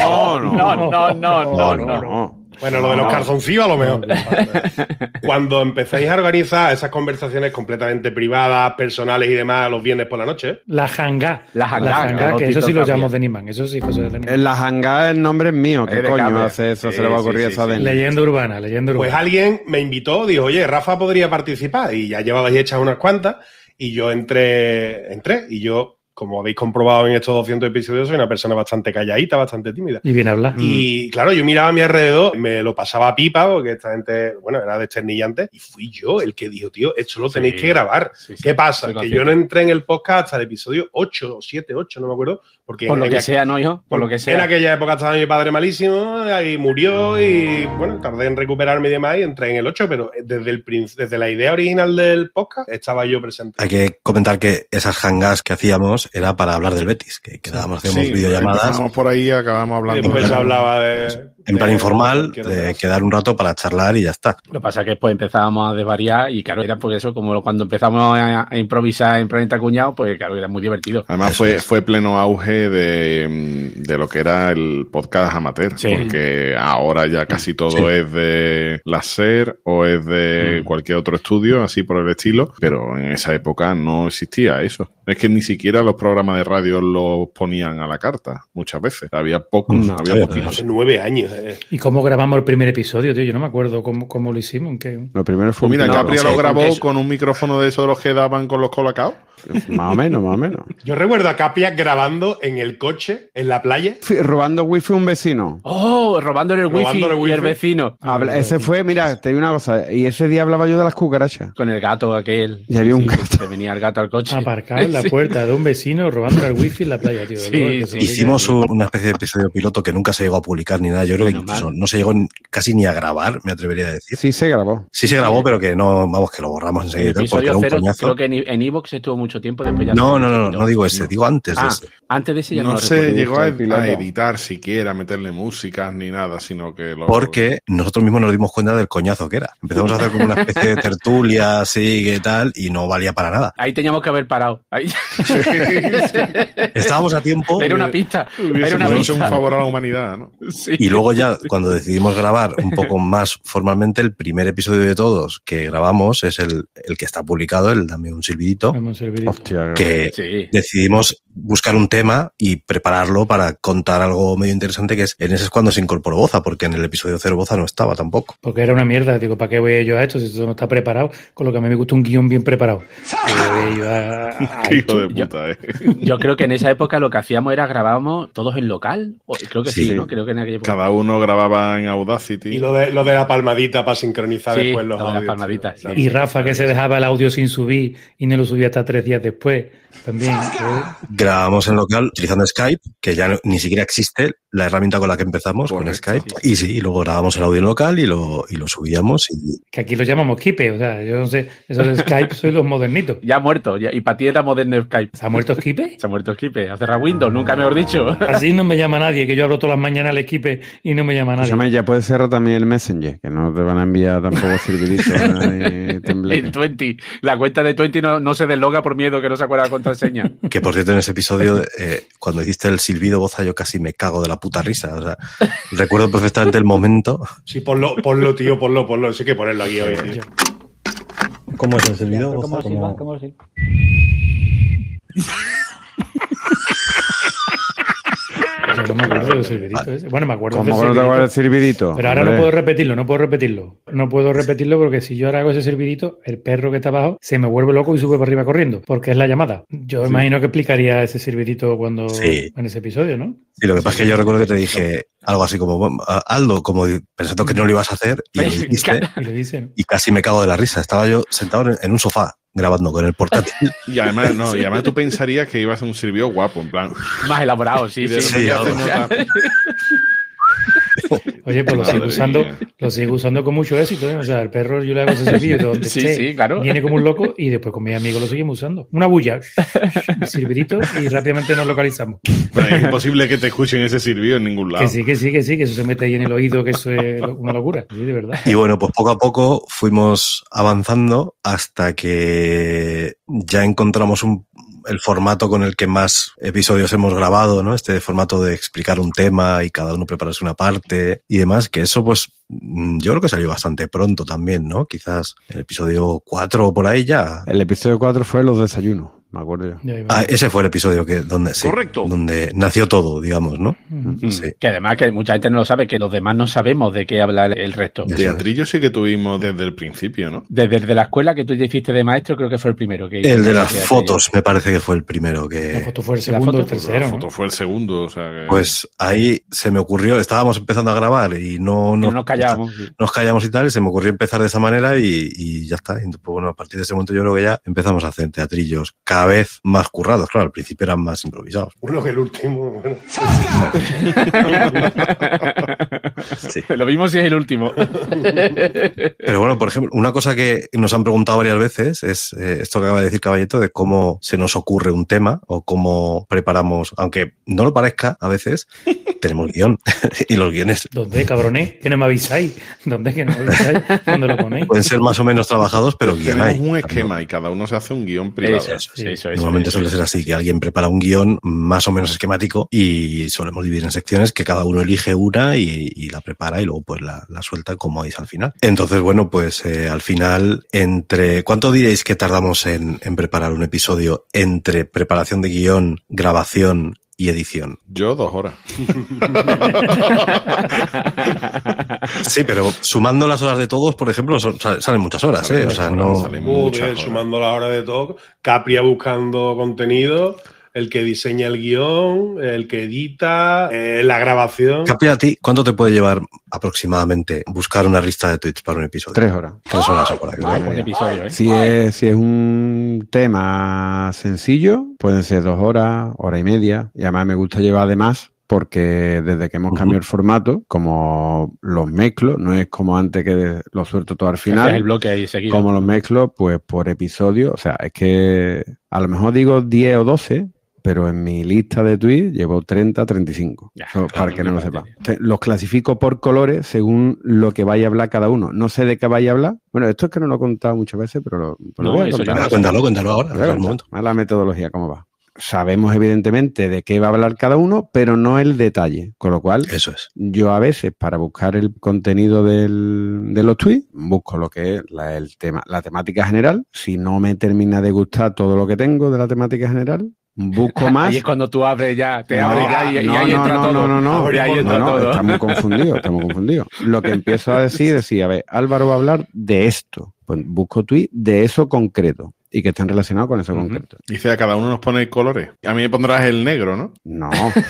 Speaker 1: No.
Speaker 4: Bueno, lo de los calzoncillos a lo mejor. Cuando empecéis a organizar esas conversaciones completamente privadas, personales y demás los viernes por la noche.
Speaker 5: La hangá.
Speaker 3: La hangá,
Speaker 5: que eso sí lo llamamos Deniman. Eso sí, cosa de Deniman.
Speaker 6: En la hangá el nombre es mío. ¿Qué
Speaker 3: Es de
Speaker 6: coño
Speaker 3: Cabra.
Speaker 6: hace eso?
Speaker 1: Sí,
Speaker 6: Se le va a ocurrir
Speaker 1: sí,
Speaker 6: esa
Speaker 1: sí.
Speaker 6: Denis.
Speaker 5: Leyenda urbana.
Speaker 4: Pues alguien me invitó, dijo, oye, Rafa podría participar. Y ya llevabais hechas unas cuantas. Y yo entré. Y yo, como habéis comprobado en estos 200 episodios, soy una persona bastante calladita, bastante tímida.
Speaker 5: Y bien hablar.
Speaker 4: Y claro, yo miraba a mi alrededor, me lo pasaba a pipa, porque esta gente, bueno, era desternillante, y fui yo el que dijo, tío, esto lo tenéis que grabar.
Speaker 3: Sí.
Speaker 4: ¿Qué pasa?
Speaker 3: Estoy
Speaker 4: Que yo no entré en el podcast hasta el episodio 8 o 7, 8, no me acuerdo, porque
Speaker 3: Por lo que
Speaker 4: aquella-
Speaker 3: sea, ¿no, hijo? Por lo que
Speaker 4: en
Speaker 3: sea.
Speaker 4: aquella época estaba mi padre malísimo, ahí murió y bueno, tardé en recuperarme y demás y entré en el 8, pero desde la idea original del podcast estaba yo presente.
Speaker 2: Hay que comentar que esas hangas que hacíamos era para hablar del Betis, que quedábamos, hacíamos videollamadas.
Speaker 1: Empezamos por ahí, acabamos hablando.
Speaker 4: Después se hablaba de
Speaker 2: En plan informal,
Speaker 4: cualquier
Speaker 2: quedar un rato para charlar y ya está.
Speaker 3: Lo que pasa es que después empezábamos a desvariar y claro, era por eso, como cuando empezamos a improvisar en Planeta Cuñado, pues claro, era muy divertido.
Speaker 1: Además fue pleno auge de lo que era el podcast amateur,
Speaker 3: Sí.
Speaker 1: porque ahora ya casi todo es de la SER o es de cualquier otro estudio, así por el estilo, pero en esa época no existía eso. Es que ni siquiera los programas de radio los ponían a la carta muchas veces. Había pocos, había poquitos.
Speaker 4: Hace 9 años.
Speaker 5: ¿Y cómo grabamos el primer episodio, tío? Yo no me acuerdo cómo lo hicimos.
Speaker 6: Lo primero fue
Speaker 1: Pues mira,
Speaker 6: un
Speaker 1: Capria
Speaker 6: piloto.
Speaker 1: lo grabó
Speaker 3: eso.
Speaker 1: con un micrófono de esos de los que daban con los colacaos.
Speaker 6: Más o menos.
Speaker 4: Yo recuerdo a Capia grabando en el coche, en la playa.
Speaker 6: Robando wifi a un vecino.
Speaker 3: ¡Oh! Robándole el wifi
Speaker 4: Robándole el
Speaker 3: y el
Speaker 4: wifi.
Speaker 3: vecino.
Speaker 6: Ese fue, mira, te digo una cosa, y ese día hablaba yo de las cucarachas.
Speaker 3: Con el gato aquel.
Speaker 6: Y había un gato.
Speaker 3: Se venía el gato al coche.
Speaker 5: Aparcado en la
Speaker 3: Sí.
Speaker 5: puerta de un vecino robando el wifi en la playa, tío.
Speaker 3: Sí, sí.
Speaker 2: Hicimos una especie de episodio piloto que nunca se llegó a publicar ni nada. Yo creo que
Speaker 3: Menos
Speaker 2: incluso
Speaker 3: mal.
Speaker 2: no se llegó casi ni a grabar, me atrevería a decir.
Speaker 6: Sí, se grabó.
Speaker 2: Sí se grabó, pero que no, vamos, que lo borramos
Speaker 3: El
Speaker 2: enseguida y tal, porque
Speaker 3: episodio
Speaker 2: era un
Speaker 3: 0,
Speaker 2: coñazo.
Speaker 3: creo que en Evox estuvo mucho tiempo, después ya
Speaker 2: No digo ese, digo antes de ese.
Speaker 3: Antes de ese ya
Speaker 1: No
Speaker 3: lo
Speaker 1: se
Speaker 3: recuerdo.
Speaker 1: llegó a
Speaker 6: piloto.
Speaker 1: editar siquiera, meterle músicas ni nada, sino que lo...
Speaker 2: Porque nosotros mismos nos dimos cuenta del coñazo que era. Empezamos a hacer como una especie de tertulia así que tal, y no valía para nada.
Speaker 3: Ahí teníamos que haber parado. Ahí.
Speaker 2: Estábamos a tiempo.
Speaker 3: Era una pista.
Speaker 1: Hubiese
Speaker 3: Era una
Speaker 1: hecho un
Speaker 3: pista.
Speaker 1: favor a la humanidad, ¿no?
Speaker 3: Sí.
Speaker 2: Y luego ya, cuando decidimos grabar un poco más formalmente, el primer episodio de todos que grabamos es el que está publicado, el Dame un silbidito,
Speaker 5: Hemos servido.
Speaker 6: Hostia,
Speaker 2: que
Speaker 3: Sí.
Speaker 2: decidimos buscar un tema y prepararlo para contar algo medio interesante, que en ese es cuando se incorporó Boza, porque en el episodio 0 Boza no estaba tampoco.
Speaker 5: Porque era una mierda. Digo, ¿para qué voy yo a esto si esto no está preparado? Con lo que a mí me gusta un guión bien preparado. ¿Qué voy yo a
Speaker 1: Qué
Speaker 5: esto?
Speaker 1: hijo de puta,
Speaker 3: Yo creo que en esa época lo que hacíamos era grabábamos todos en local. Creo que sí,
Speaker 2: Sí.
Speaker 3: ¿no? Creo que en aquella época.
Speaker 1: Cada uno grababa en Audacity.
Speaker 4: Y lo de la palmadita para sincronizar
Speaker 3: Sí,
Speaker 4: después los
Speaker 3: lo de las
Speaker 4: audios.
Speaker 3: palmaditas, sí.
Speaker 5: Y Rafa, que se dejaba el audio sin subir y no lo subía hasta 3 días después. También.
Speaker 2: Grabamos en local utilizando Skype, que ya ni siquiera existe la herramienta con la que empezamos, con
Speaker 1: Correcto,
Speaker 2: Skype. Y sí, y luego grabamos el audio en local y lo subíamos. Y
Speaker 5: Que aquí lo llamamos Kipe. O sea, yo no sé. Eso de Skype soy los modernitos.
Speaker 3: Ya ha muerto. Y para ti era moderno Skype.
Speaker 5: ¿Se ha muerto Kipe?
Speaker 3: Se ha muerto Skype. Ha cerrado Windows, nunca mejor dicho.
Speaker 5: Así no me llama nadie, que yo abro todas las mañanas el Kipe y no me llama nadie.
Speaker 6: Escúchame, ya puedes cerrar también el Messenger, que no te van a enviar tampoco serviditos ni
Speaker 3: En
Speaker 6: tembleques.
Speaker 3: 20. La cuenta de 20 no se desloga por miedo que no se acuerda la contraseña.
Speaker 2: que, por cierto, en ese episodio, cuando hiciste el silbido Boza, yo casi me cago de la puta risa. O sea, recuerdo perfectamente el momento.
Speaker 4: Sí, ponlo, tío, ponlo. Sí, hay que ponerlo aquí hoy, tío.
Speaker 2: ¿Cómo es el silbido
Speaker 8: ¿Cómo
Speaker 2: Boza?
Speaker 8: así, va? ¿Cómo así?
Speaker 5: Yo no me acuerdo del servidito ese. Bueno, me acuerdo del
Speaker 6: ¿Cómo que no te acuerdas del
Speaker 5: servidito.
Speaker 6: servidito?
Speaker 5: Pero ahora no
Speaker 6: Hombre.
Speaker 5: puedo repetirlo. No puedo repetirlo porque si yo ahora hago ese servidito, el perro que está abajo se me vuelve loco y sube para arriba corriendo, porque es la llamada. Yo imagino que explicaría ese servidito cuando
Speaker 2: Sí.
Speaker 5: en ese episodio, ¿no?
Speaker 2: Y lo que pasa es que yo recuerdo que te dije algo así como, bueno, Aldo, como pensando que no lo ibas a hacer, y lo dijiste,
Speaker 5: Y le dicen,
Speaker 2: y casi me cago de la risa. Estaba yo sentado en un sofá grabando con el portátil.
Speaker 1: Y además, no, y además tú pensarías que iba a ser un silbido guapo, en plan.
Speaker 3: Más elaborado, sí,
Speaker 1: Y de
Speaker 3: sí.
Speaker 1: repente
Speaker 2: sí,
Speaker 1: hace
Speaker 2: algo.
Speaker 1: nota-
Speaker 5: oye, pues
Speaker 1: Madre
Speaker 5: lo sigo usando con mucho éxito, ¿eh? O sea, el perro yo le hago ese servidito donde
Speaker 3: Sí,
Speaker 5: esté,
Speaker 3: sí, claro.
Speaker 5: viene como un loco y después con mis amigos lo seguimos usando. Una bulla, el servidito y rápidamente nos localizamos.
Speaker 1: Es imposible que te escuchen ese silbido en ningún lado.
Speaker 5: Que sí, que eso se mete ahí en el oído, que eso es una locura, sí, de verdad.
Speaker 2: Y bueno, pues poco a poco fuimos avanzando hasta que ya encontramos el formato con el que más episodios hemos grabado, ¿no? Este formato de explicar un tema y cada uno prepararse una parte y demás, que eso pues yo creo que salió bastante pronto también, ¿no? Quizás el episodio 4 o por ahí ya.
Speaker 6: El episodio 4 fue los desayunos, me acuerdo yo.
Speaker 5: Ya iba.
Speaker 2: Ah, ese fue el episodio donde, sí,
Speaker 1: Correcto.
Speaker 2: donde nació todo, digamos, ¿no?
Speaker 5: Ujú.
Speaker 2: Sí.
Speaker 3: Que además que mucha gente no lo sabe, que los demás no sabemos de qué habla el resto.
Speaker 2: Ya.
Speaker 1: Teatrillo sí que tuvimos desde el principio, ¿no?
Speaker 3: Desde la escuela que tú ya hiciste de maestro, creo que fue el primero. Que
Speaker 2: El de las
Speaker 3: que-
Speaker 2: fotos me parece que fue el primero
Speaker 5: La
Speaker 2: que...
Speaker 5: foto fue el
Speaker 3: ¿La
Speaker 5: segundo,
Speaker 3: foto?
Speaker 5: el tercero,
Speaker 1: La
Speaker 5: ¿no?
Speaker 1: foto fue el segundo, o sea que...
Speaker 2: Pues ahí se me ocurrió, estábamos empezando a grabar y no
Speaker 3: nos callábamos. Sí.
Speaker 2: nos callamos y tal, y se me ocurrió empezar de esa manera y ya está. Y pues, bueno, a partir de ese momento yo creo que ya empezamos a hacer teatrillos cada vez más currados. Claro, al principio eran más improvisados.
Speaker 4: Uno que el último. Bueno.
Speaker 3: Sí. Lo mismo si es el último.
Speaker 2: Pero bueno, por ejemplo, una cosa que nos han preguntado varias veces es esto que acaba de decir Caballeto, de cómo se nos ocurre un tema o cómo preparamos, aunque no lo parezca a veces, tenemos guión. Y los guiones
Speaker 5: ¿Dónde, cabrones? ¿Que no me avisáis? ¿Dónde que no me avisáis? ¿Dónde lo ponéis?
Speaker 2: pueden ser más o menos trabajados, pero guión
Speaker 1: Tenemos
Speaker 2: hay.
Speaker 1: un esquema y cada uno se hace un guión privado.
Speaker 3: Eso.
Speaker 2: Normalmente suele ser así, que alguien prepara un guión más o menos esquemático y solemos dividir en secciones que cada uno elige una y la prepara y luego pues la suelta como es al final. Entonces, bueno, pues al final, ¿cuánto diréis que tardamos en preparar un episodio entre preparación de guión, grabación y edición?
Speaker 1: Yo 2 horas.
Speaker 2: Sí, pero sumando las horas de todos, por ejemplo, salen muchas horas, ¿eh? O sea, no...
Speaker 4: Sumando la hora de todo, Capria buscando contenido, el que diseña el guión, el que edita, la grabación.
Speaker 2: Capria, a ti, ¿cuánto te puede llevar aproximadamente buscar una lista de tweets para un episodio?
Speaker 6: 3 horas.
Speaker 2: 3 horas o por ahí.
Speaker 3: Un episodio, ¿eh?
Speaker 6: Si es un tema sencillo, pueden ser 2 horas, hora y media. Y además me gusta llevar de más porque desde que hemos cambiado el formato, como los mezclo, no es como antes que lo suelto todo al final.
Speaker 3: El bloque ahí seguido.
Speaker 6: Como los mezclo, pues por episodio. O sea, es que a lo mejor digo 10 o 12, pero en mi lista de tweets llevo 30, 35.
Speaker 3: Ya,
Speaker 6: para que no lo sepa. Los clasifico por colores según lo que vaya a hablar cada uno. No sé de qué vaya a hablar. Bueno, esto es que no lo he contado muchas veces, pero lo voy a contar.
Speaker 2: Cuéntalo ahora.
Speaker 6: Claro, la metodología, ¿cómo va? Sabemos evidentemente de qué va a hablar cada uno, pero no el detalle. Con lo cual,
Speaker 2: eso es.
Speaker 6: Yo a veces para buscar el contenido de los tweets, busco lo que es el tema, la temática general. Si no me termina de gustar todo lo que tengo de la temática general, busco más.
Speaker 3: Ahí es cuando tú abres ya, te abres ya y ahí entra todo.
Speaker 6: No, estamos confundidos. Lo que empiezo a decir, a ver, Álvaro va a hablar de esto. Pues busco tweets de eso concreto y que estén relacionados con eso concreto.
Speaker 1: Dice, a cada uno nos pone colores. A mí me pondrás el negro, ¿no?
Speaker 6: No.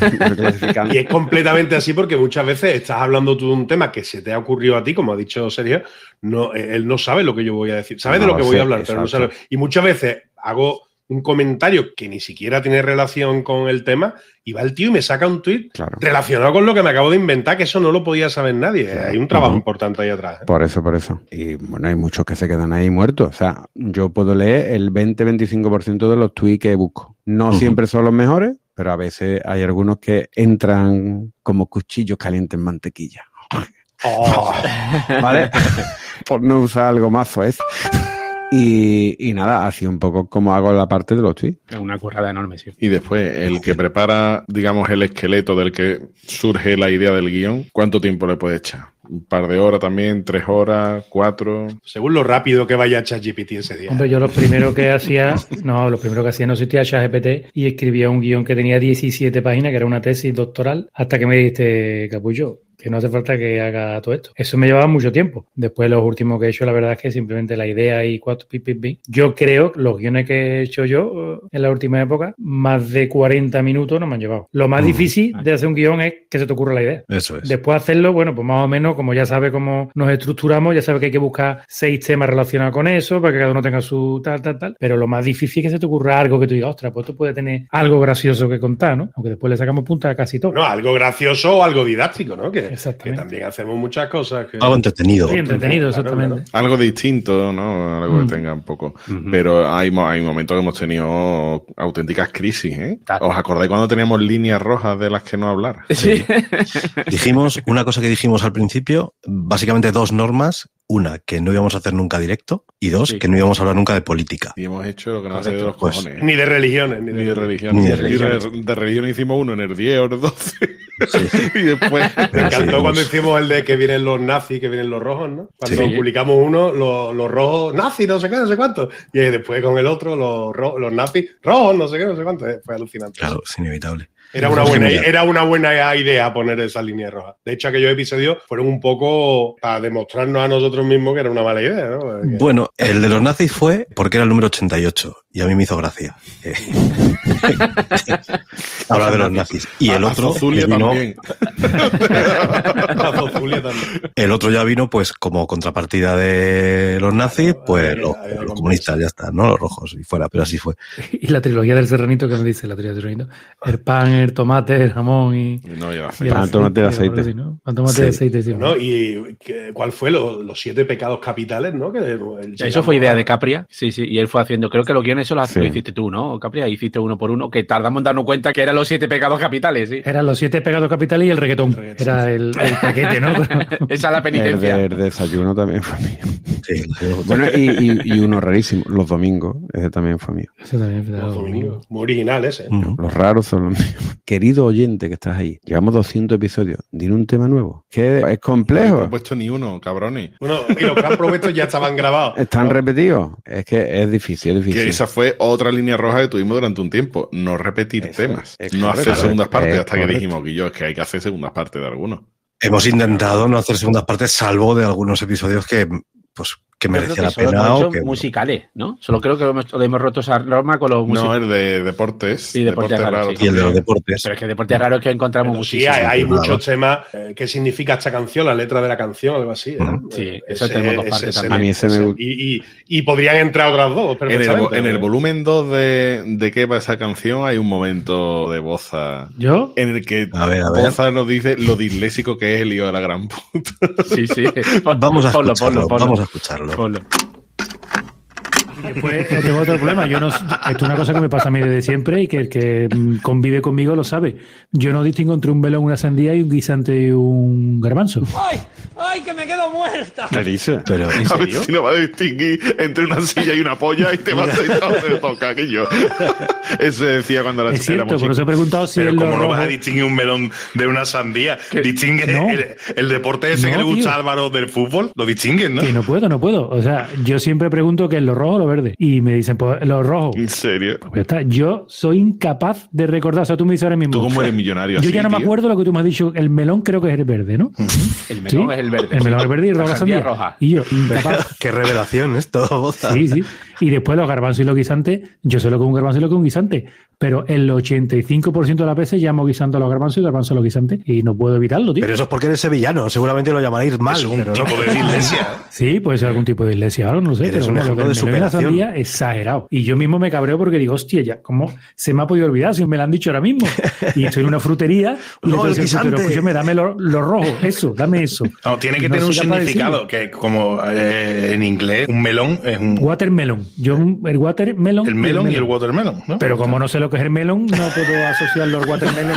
Speaker 4: Y es completamente así porque muchas veces estás hablando tú de un tema que se te ha ocurrido a ti, como ha dicho Sergio, él no sabe lo que yo voy a decir. Sabe de lo que voy a hablar, pero no sabe. Y muchas veces hago un comentario que ni siquiera tiene relación con el tema y va el tío y me saca un tuit relacionado con lo que me acabo de inventar, que eso no lo podía saber nadie. Hay un trabajo importante ahí atrás.
Speaker 6: Por eso. Y bueno, hay muchos que se quedan ahí muertos. O sea, yo puedo leer el 20-25% de los tweets que busco. No siempre son los mejores, pero a veces hay algunos que entran como cuchillos calientes en mantequilla. ¿Vale? Por no usar algo más suave. Y nada, así un poco como hago la parte de los tweets.
Speaker 3: Es una currada enorme, sí.
Speaker 1: Y después, el que prepara, digamos, el esqueleto del que surge la idea del guión, ¿cuánto tiempo le puede echar? ¿Un par de horas también? ¿3 horas? ¿4?
Speaker 4: Según lo rápido que vaya ChatGPT ese día.
Speaker 5: Hombre, yo lo primero que hacía no existía ChatGPT y escribía un guión que tenía 17 páginas, que era una tesis doctoral, hasta que me dijiste, capullo, que no hace falta que haga todo esto. Eso me llevaba mucho tiempo. Después, los últimos que he hecho, la verdad es que simplemente la idea y 4 pip. Yo creo que los guiones que he hecho yo en la última época, más de 40 minutos no me han llevado. Lo más difícil de hacer un guión es que se te ocurra la idea.
Speaker 2: Eso es.
Speaker 5: Después hacerlo, bueno, pues más o menos, como ya sabes cómo nos estructuramos, ya sabes que hay que buscar 6 temas relacionados con eso, para que cada uno tenga su tal. Pero lo más difícil es que se te ocurra algo que tú digas, ostras, pues tú puedes tener algo gracioso que contar, ¿no? Aunque después le sacamos punta a casi todo.
Speaker 4: No, algo gracioso o algo didáctico, ¿no? Que también hacemos muchas cosas.
Speaker 2: Algo entretenido.
Speaker 5: Sí, entretenido, exactamente.
Speaker 1: Algo distinto, ¿no? Algo que tenga un poco. Pero hay momentos que hemos tenido auténticas crisis, ¿eh? ¿Os acordáis cuando teníamos líneas rojas de las que no hablar?
Speaker 3: Sí.
Speaker 2: Dijimos, una cosa que dijimos al principio, básicamente 2 normas. Una, que no íbamos a hacer nunca directo. Y 2, que no íbamos a hablar nunca de política.
Speaker 1: Y hemos hecho lo que no hace de los cojones.
Speaker 4: Ni de religiones.
Speaker 1: Ni de religión hicimos uno en el 10 o el 12. Sí. Y después...
Speaker 4: Me encantó cuando hicimos el de que vienen los nazis, que vienen los rojos, ¿no? Cuando publicamos uno, los rojos, nazis, no sé qué, no sé cuánto. Y después con el otro, los nazis, rojos, no sé qué, no sé cuánto. Fue alucinante.
Speaker 2: Claro, es inevitable.
Speaker 4: Era una buena idea poner esa línea roja. De hecho, aquellos episodios fueron un poco para demostrarnos a nosotros mismos que era una mala idea, ¿no?
Speaker 2: Bueno, el de los nazis fue porque era el número 88 y a mí me hizo gracia. Habla de los nazis. Y el otro vino, el otro ya vino, pues, como contrapartida de los nazis, pues los comunistas, ya está, ¿no? Los rojos y fuera, pero así fue.
Speaker 5: Y la trilogía del Serranito, que me dice la trilogía del Serranito, el pan, el tomate, el jamón y
Speaker 6: pan, tomate y aceite.
Speaker 5: Sí, ¿no? Pan, tomate y aceite, sí.
Speaker 4: ¿No? ¿Y cuál fue los 7 pecados capitales, no?
Speaker 3: Eso fue idea de Capria, sí, y él fue haciendo, creo que los guiones eso lo hiciste tú, ¿no, Capria? Hiciste uno por uno, que tardamos en darnos cuenta que eran los 7 pecados capitales, sí.
Speaker 5: Eran los 7 pecados capitales y el reggaetón. Era el paquete, ¿no?
Speaker 3: Esa es la penitencia.
Speaker 6: El desayuno también fue mío. Sí, bueno, y uno rarísimo, los domingos, ese también fue mío.
Speaker 5: Ese también fue
Speaker 4: los domingos. Muy original ese.
Speaker 6: Los raros son los míos. Querido oyente que estás ahí, llevamos 200 episodios, dime un tema nuevo. ¿Qué es complejo?
Speaker 1: No he puesto ni uno, cabrones.
Speaker 4: Bueno, y los que han propuesto ya estaban grabados.
Speaker 6: Están repetidos. Es que es difícil.
Speaker 1: Que esa fue otra línea roja que tuvimos durante un tiempo. No repetir temas. No hacer segundas partes hasta que dijimos que es que hay que hacer segundas partes de algunos.
Speaker 2: Hemos intentado no hacer segundas partes, salvo de algunos episodios que merecía la pena.
Speaker 3: O que musicales, ¿no? Solo creo que lo hemos roto esa norma con los
Speaker 1: musicales. No, el de deportes.
Speaker 3: Sí, deportes raros.
Speaker 2: Y el de los deportes.
Speaker 3: Pero es que deportes raros es que encontramos muchísimos.
Speaker 4: Sí, hay muchos temas. ¿Qué significa esta canción? La letra de la canción, algo así.
Speaker 3: Sí, eso tenemos dos partes también.
Speaker 6: A mí ese me gusta.
Speaker 4: Y podrían entrar otras dos.
Speaker 1: En el volumen 2 de qué va esa canción hay un momento de Boza.
Speaker 5: ¿Yo?
Speaker 1: En el que Boza nos dice lo disléxico que es el lío de la gran puta.
Speaker 3: Sí.
Speaker 2: Vamos a escucharlo.
Speaker 5: Y después tengo otro problema. Esto es una cosa que me pasa a mí desde siempre y que el que convive conmigo lo sabe. Yo no distingo entre un melón, una sandía y un guisante y un garbanzo.
Speaker 7: ¡Ay, que me quedo muerta!
Speaker 6: ¿Qué dice?
Speaker 2: Pero, ¿en
Speaker 1: serio? A ver si no va a distinguir entre una silla y una polla y te vas a ir toca aquello. Eso decía cuando la
Speaker 5: chica era muy chica. Por eso he preguntado si
Speaker 4: pero ¿cómo no vas a distinguir un melón de una sandía? ¿Distingue el deporte ese que le gusta a Álvaro del fútbol? ¿Lo distinguen, no?
Speaker 5: Que no puedo. O sea, yo siempre pregunto qué es lo rojo o lo verde. Y me dicen, pues lo rojo.
Speaker 1: ¿En serio?
Speaker 5: Pues ya está. Yo soy incapaz de recordar. O sea, tú me dices ahora mismo.
Speaker 1: ¿Tú cómo eres millonario?
Speaker 5: Yo ya no me acuerdo lo que tú me has dicho. El melón creo que es el verde, ¿no?
Speaker 3: El melón es el verde.
Speaker 5: El melón es el verde y roja sandía. Roja. Y yo, incapaz.
Speaker 2: Qué revelación esto, Boza.
Speaker 5: Sí. Y después los garbanzos y los guisantes, yo sé lo que es un garbanzo y lo que es un guisante, pero el 85% de las veces llamo guisando a los garbanzos y garbanzo a los guisantes y no puedo evitarlo, tío.
Speaker 2: Pero eso es porque eres sevillano, seguramente lo llamaréis mal.
Speaker 4: Es un tipo de iglesia.
Speaker 5: Sí, puede ser algún tipo de iglesia, ahora no lo sé.
Speaker 2: Eres
Speaker 5: pero
Speaker 2: un ejemplo de superación.
Speaker 5: Exagerado. Y yo mismo me cabreo porque digo, hostia, ya, ¿cómo se me ha podido olvidar si me lo han dicho ahora mismo? Y estoy en una frutería y
Speaker 2: no, el guisante.
Speaker 5: Pero escúchame, dame lo rojo, eso, dame eso.
Speaker 4: No, tiene que tener un significado que como en inglés, un melón es un...
Speaker 5: Watermelon. El watermelon.
Speaker 4: El melón y el watermelon, ¿no?
Speaker 5: Pero como no sé lo que es el melón, no puedo asociarlo al watermelon.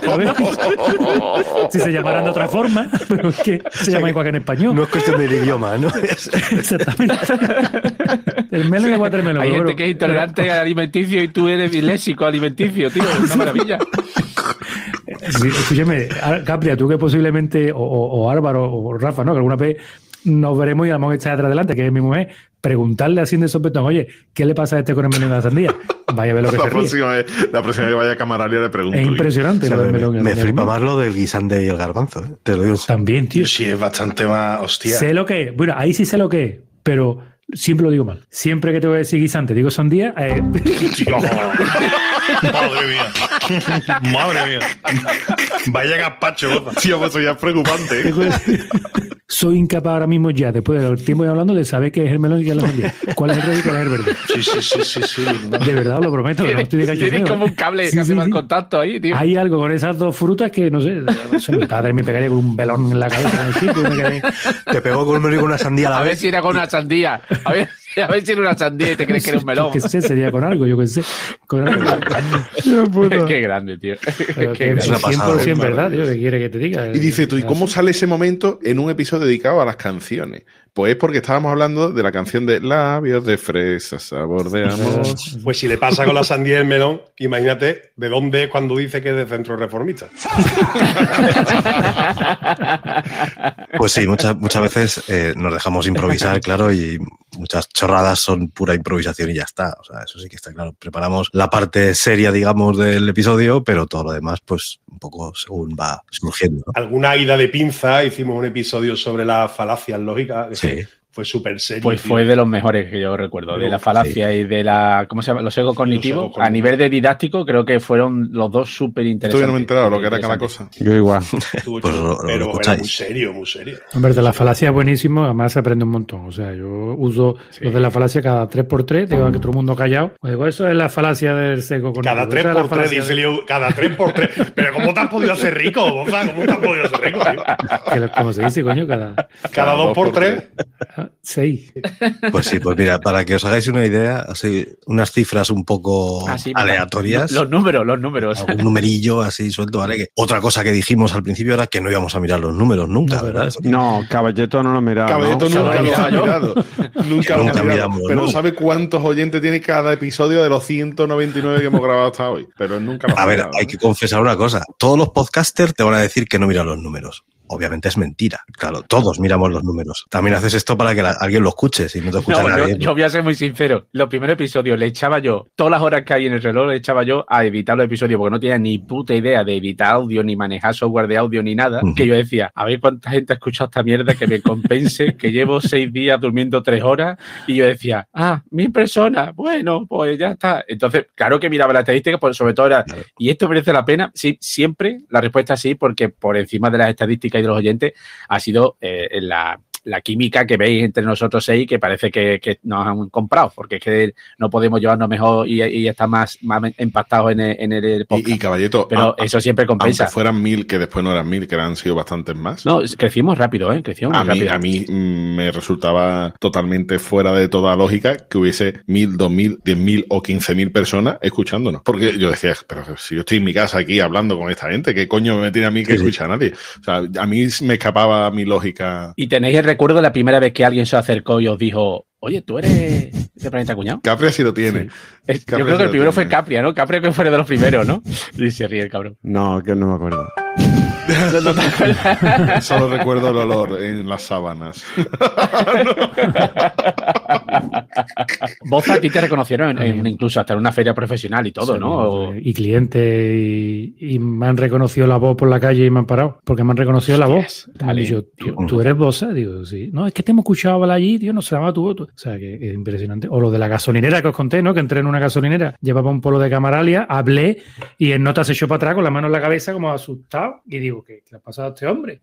Speaker 5: Si se llamaran de otra forma, pero es que se llama igual que en español.
Speaker 2: No es cuestión del idioma, ¿no?
Speaker 5: Exactamente. El melón y el watermelon.
Speaker 3: Hay gente que es intolerante al alimenticio y tú eres disléxico alimenticio, tío. Es una maravilla.
Speaker 5: Sí, escúchame, Capria, tú que posiblemente, o Álvaro o Rafa, ¿no? Que alguna vez nos veremos y vamos a echar atrás adelante, que es mi mujer, preguntarle así de sopetón, oye, ¿qué le pasa a este con el melón de la sandía? Vaya a ver lo que
Speaker 1: la próxima que vaya a Camaralia le pregunto.
Speaker 5: Es impresionante lo del melón.
Speaker 2: Me flipa más lo del guisante y el garbanzo, ¿eh? Te lo digo.
Speaker 5: También, tío.
Speaker 4: Sí, es bastante más hostia.
Speaker 5: Sé lo que es. Bueno, ahí sí sé lo que es, pero siempre lo digo mal. Siempre que te voy a decir guisante, digo sandía.
Speaker 4: Madre mía. Vaya gazpacho.
Speaker 1: Tío, pues eso ya es preocupante.
Speaker 5: Soy incapaz ahora mismo ya, después del tiempo de hablando, de saber qué es el melón y qué es la sandía. ¿Cuál es el rojo y cuál es el verde?
Speaker 4: Sí.
Speaker 5: De verdad, lo prometo. No estoy de cachondeo.
Speaker 3: Tienes como un cable que hace mal contacto ahí, tío.
Speaker 5: Hay algo con esas dos frutas que, no sé, mi padre me pegaría con un velón en la cabeza.
Speaker 2: Te pegó con una sandía a la vez.
Speaker 3: A ver si era con una sandía. A ver si era una sandía y te crees que era un melón.
Speaker 5: Que sé, sería con algo, yo qué sé. Con algo.
Speaker 3: Qué grande, tío.
Speaker 5: Es una pasada. 100% verdad, tío, que quiere que te diga.
Speaker 1: Y dice tú, ¿y cómo sale ese momento en un episodio dedicado a las canciones? Pues es porque estábamos hablando de la canción de Labios de fresa, sabor de amor.
Speaker 4: Pues si le pasa con la sandía y el melón, imagínate de dónde es cuando dice que es de centro reformista.
Speaker 2: Pues sí, muchas veces nos dejamos improvisar, claro, y muchas chorradas son pura improvisación y ya está. O sea, eso sí que está claro. Preparamos la parte seria, digamos, del episodio, pero todo lo demás, pues un poco según va surgiendo, ¿no?
Speaker 4: Alguna ida de pinza, hicimos un episodio sobre las falacias lógicas.
Speaker 2: Sí.
Speaker 4: Fue súper serio.
Speaker 3: Pues
Speaker 4: tío.
Speaker 3: fue de los mejores que yo recuerdo, de la falacia y de la, ¿cómo se llama? Los sesgos cognitivos. A nivel de didáctico, creo que fueron los dos súper interesantes.
Speaker 1: Todavía no me he enterado lo que era cada cosa.
Speaker 6: Yo igual.
Speaker 4: Estuvo
Speaker 2: Pues
Speaker 4: chulo,
Speaker 2: lo
Speaker 4: pero era
Speaker 2: escucháis.
Speaker 4: muy serio, muy serio.
Speaker 5: Hombre, de la falacia es buenísimo, además se aprende un montón. O sea, yo uso los de la falacia cada 3x3, digo que todo el mundo callado. Pues digo, eso es la falacia del sesgo cognitivo.
Speaker 4: Cada
Speaker 5: Esa es la
Speaker 4: 3x3,
Speaker 5: falacia
Speaker 4: dice Leo, cada 3x3. Pero ¿cómo te has podido hacer rico, Boza? ¿Cómo te has podido hacer rico, tío?
Speaker 5: ¿Cómo se dice, coño?
Speaker 4: Cada 2x3.
Speaker 5: 6.
Speaker 2: Pues sí, pues mira, para que os hagáis una idea, así unas cifras un poco aleatorias.
Speaker 3: Los números.
Speaker 2: Algún numerillo así suelto, ¿vale? Que otra cosa que dijimos al principio era que no íbamos a mirar los números nunca, ¿verdad?
Speaker 6: No, Caballeto no lo miraba.
Speaker 1: Caballeto
Speaker 6: ¿no?
Speaker 1: nunca lo ha mirado. Nunca lo ha mirado.
Speaker 2: miramos,
Speaker 1: Pero
Speaker 2: ¿no?
Speaker 1: ¿sabe cuántos oyentes tiene cada episodio de los 199 que hemos grabado hasta hoy? Pero nunca lo ha
Speaker 2: A ver,
Speaker 1: mirado.
Speaker 2: hay que confesar una cosa. Todos los podcasters te van a decir que no miran los números. Obviamente es mentira. Claro, todos miramos los números. También haces esto para que alguien lo escuche. Si no te escucha nadie.
Speaker 3: Yo voy a ser muy sincero. Los primeros episodios le echaba yo, todas las horas que hay en el reloj, le echaba yo a editar los episodios porque no tenía ni puta idea de editar audio, ni manejar software de audio, ni nada. Que yo decía, a ver cuánta gente ha escuchado esta mierda que me compense, que llevo 6 días durmiendo 3 horas. Y yo decía, 1000 personas. Bueno, pues ya está. Entonces, claro que miraba la estadística, pues sobre todo era, ¿y esto merece la pena? Sí, siempre la respuesta es sí, porque por encima de las estadísticas y de los oyentes ha sido la química que veis entre nosotros 6, que parece que nos han comprado, porque es que no podemos llevarnos mejor y estar más empactados en el podcast.
Speaker 1: Y Caballeto,
Speaker 3: pero eso siempre compensa.
Speaker 1: Aunque fueran 1000, que después no eran 1000, que han sido bastantes más.
Speaker 3: No, crecimos rápido, crecimos muy rápido.
Speaker 1: A mí me resultaba totalmente fuera de toda lógica que hubiese 1000, 2000, 10.000 o 15.000 personas escuchándonos. Porque yo decía, pero si yo estoy en mi casa aquí hablando con esta gente, ¿qué coño me tiene a mí que escuchar a nadie? O sea, a mí me escapaba mi lógica.
Speaker 3: ¿Y tenéis el recuerdo de la primera vez que alguien se acercó y os dijo, oye, ¿tú eres de Planeta Cuñado?
Speaker 1: Capria sí lo tiene.
Speaker 3: Sí. Yo creo que el primero fue Capria, ¿no? Capria que fue de los primeros, ¿no? Y se ríe el cabrón.
Speaker 6: No, que no me acuerdo.
Speaker 3: ¿No te acuerdas?
Speaker 1: Solo recuerdo el olor en las sábanas.
Speaker 3: Vos a ti te reconocieron incluso hasta en una feria profesional y todo, sí, ¿no?
Speaker 5: Y clientes y me han reconocido la voz por la calle y me han parado porque me han reconocido la voz. Me han dicho, ¿tú eres Boza? Digo, sí. No, es que te hemos escuchado hablar allí, tío, no se llama tu voz. O sea, que es impresionante. O lo de la gasolinera que os conté, ¿no? Que entré en una gasolinera, llevaba un polo de Camaralia, hablé y en nota se echó para atrás con la mano en la cabeza como asustado y digo, ¿qué le ha pasado a este hombre?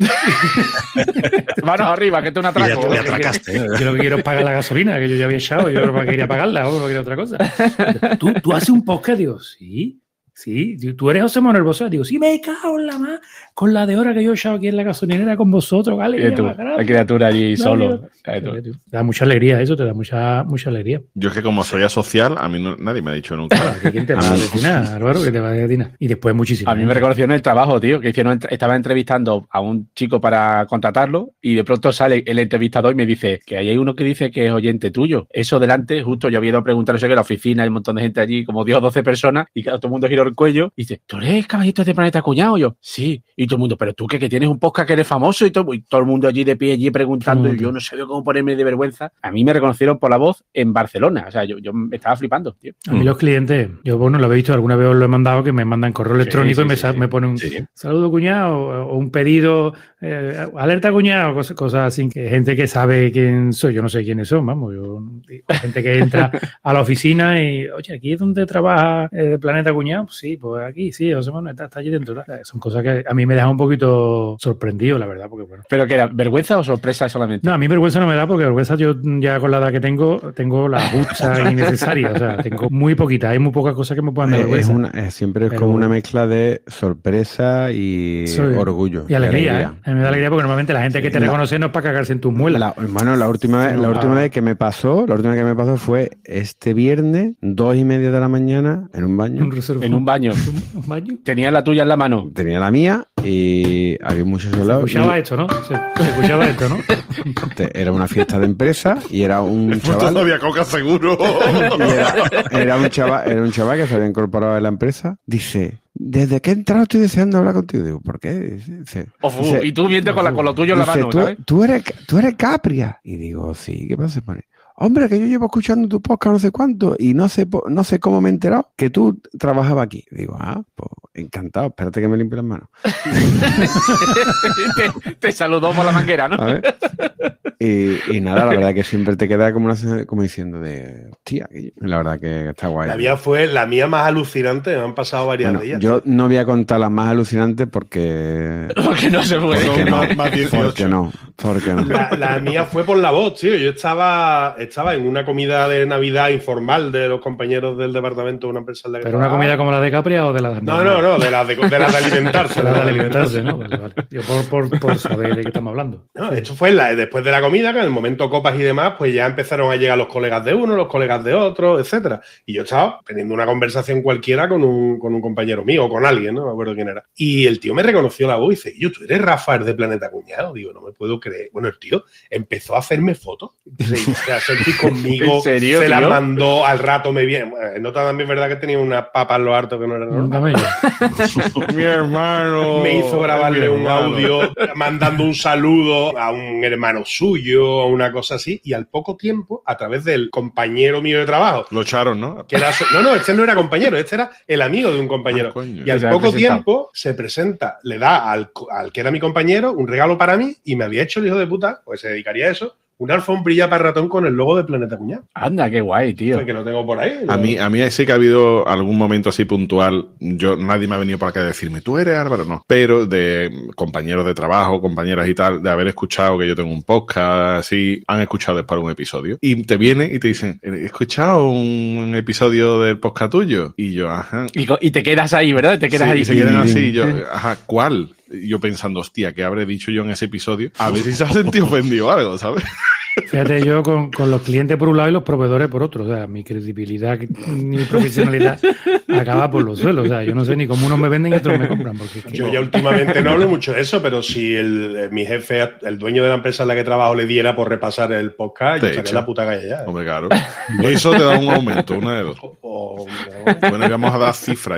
Speaker 3: Manos arriba, que tú un atraco.
Speaker 2: Ya atracaste.
Speaker 5: Yo lo que quiero es pagar la gasolina, que yo ya había echado, yo no quería pagarla, o no quería otra cosa. ¿Tú haces un podcast? Digo, sí. Sí, tú eres José Manuel Boza. Digo, sí, me cago en la más con la de hora que yo he echado aquí en la gasolinera con vosotros, ¿vale?
Speaker 3: La criatura allí solo.
Speaker 5: Te da mucha alegría eso, te da mucha alegría.
Speaker 1: Yo es que como soy asocial, a mí nadie me ha dicho nunca.
Speaker 5: ¿Quién te va a destinar, Álvaro? ¿Qué te va a destinar? Y después muchísimo.
Speaker 3: A mí me reconoció en el trabajo, tío, que estaba entrevistando a un chico para contratarlo y de pronto sale el entrevistador y me dice que hay uno que dice que es oyente tuyo. Eso delante, justo yo había ido a preguntar eso que en la oficina hay un montón de gente allí, como 10 o 12 personas, y todo el mundo giró el cuello y dice, ¿tú eres Caballito de Planeta Cuñado? Y yo, sí. Y todo el mundo, pero tú que tienes un podcast que eres famoso y todo el mundo allí de pie, allí preguntando, y yo no sabía cómo ponerme de vergüenza. A mí me reconocieron por la voz en Barcelona. O sea, yo me estaba flipando, tío.
Speaker 5: A mí los clientes, yo bueno, lo he visto, alguna vez os lo he mandado, que me mandan correo electrónico y me ponen un saludo cuñado o un pedido, alerta cuñado, cosas así, que gente que sabe quién soy, yo no sé quiénes son, vamos, gente que entra a la oficina y, oye, ¿aquí es donde trabaja Planeta Cuñado? Pues sí, pues aquí, sí, José Manuel está allí dentro. Son cosas que a mí me dejan un poquito sorprendido, la verdad, porque bueno.
Speaker 3: ¿Pero que era vergüenza o sorpresa solamente?
Speaker 5: No, a mí vergüenza no me da, porque vergüenza yo ya con la edad que tengo la bucha innecesaria, o sea, tengo muy poquita, hay muy pocas cosas que me puedan dar vergüenza.
Speaker 6: Siempre es como una mezcla de sorpresa y orgullo.
Speaker 5: Y alegría, A mí me da alegría porque normalmente la gente que te reconoce no es para cagarse en tus muelas.
Speaker 6: Hermano, la última vez que me pasó fue este viernes, 2:30 de la mañana, en un baño.
Speaker 3: En un baño. ¿Tenía la tuya en la mano?
Speaker 6: Tenía la mía y había muchos helados.
Speaker 5: Se escuchaba esto, ¿no? Se escuchaba esto, ¿no?
Speaker 6: Era una fiesta de empresa y era un chaval.
Speaker 1: No había coca seguro.
Speaker 6: Era un chaval que se había incorporado a la empresa. Dice, desde que he entrado estoy deseando hablar contigo. Digo, ¿por qué? Dice,
Speaker 3: y tú vienes con lo tuyo en la mano, ¿sabes?
Speaker 6: Tú eres Capria. Y digo, sí, ¿qué pasa? hombre, que yo llevo escuchando tu podcast no sé cuánto y no sé cómo me he enterado que tú trabajabas aquí. Digo, pues encantado, espérate que me limpie las manos.
Speaker 3: te saludó por la manguera, ¿no?
Speaker 6: A ver. Y nada, la verdad que siempre te queda como diciendo de, hostia, la verdad que está guay.
Speaker 4: La mía fue la mía más alucinante, me han pasado varias de ellas.
Speaker 6: Yo no voy a contar las más alucinantes porque
Speaker 3: no se puede.
Speaker 6: Porque no.
Speaker 4: La mía fue por la voz, tío. Yo estaba en una comida de Navidad informal de los compañeros del departamento de una empresa de la que
Speaker 5: ¿Pero una comida como la de Capria o de las
Speaker 4: No, de las de alimentarse.
Speaker 5: De las de alimentarse, ¿no? Vale. Yo por saber de qué estamos hablando.
Speaker 4: No, esto fue después de la comida, que en el momento copas y demás, pues ya empezaron a llegar los colegas de uno, los colegas de otro, etcétera. Y yo estaba teniendo una conversación cualquiera con un compañero mío o con alguien, no me acuerdo quién era. Y el tío me reconoció la voz y dice, ¿tú eres Rafael de Planeta Cuñado? Digo, no me puedo creer. Bueno, el tío empezó a hacerme fotos. A selfie conmigo.
Speaker 3: ¿En serio,
Speaker 4: se
Speaker 3: tío?
Speaker 4: las mandó, al rato me viene. Nota también verdad que tenía unas papas en lo harto que no eran normales.
Speaker 1: Mi hermano.
Speaker 4: Me hizo grabarle un audio mandando un saludo a un hermano suyo o una cosa así, y al poco tiempo, a través del compañero mío de trabajo.
Speaker 1: Lo echaron, ¿no?
Speaker 4: Que era este no era compañero, este era el amigo de un compañero. Y al poco tiempo se presenta, le da al que era mi compañero un regalo para mí, y me había hecho el hijo de puta, pues se dedicaría a eso, una alfombrilla para ratón con el logo de Planeta Cuñado.
Speaker 3: Anda, qué guay, tío.
Speaker 4: Que lo tengo por ahí.
Speaker 1: A mí sí que ha habido algún momento así puntual. Nadie me ha venido para acá a decirme, tú eres Álvaro, no. Pero de compañeros de trabajo, compañeras y tal, de haber escuchado que yo tengo un podcast, así, han escuchado después un episodio. Y te vienen y te dicen, ¿he escuchado un episodio del podcast tuyo? Y yo, ajá.
Speaker 3: Y te quedas ahí, ¿verdad? Te quedas ahí.
Speaker 1: Y se quedan así. Y yo, ajá, ¿cuál? Y yo pensando, hostia, ¿qué habré dicho yo en ese episodio? A ver si se ha sentido ofendido o algo, ¿sabes?
Speaker 5: Fíjate, yo con los clientes por un lado y los proveedores por otro. O sea, mi credibilidad, mi profesionalidad acaba por los suelos. O sea, yo no sé ni cómo unos me venden y otros me compran. Porque
Speaker 4: yo ya últimamente no hablo mucho de eso, pero si mi jefe, el dueño de la empresa en la que trabajo, le diera por repasar el podcast, yo estaría la puta calle ya.
Speaker 1: Hombre, claro. Eso te da un aumento, una de dos. Bueno, íbamos a dar cifras.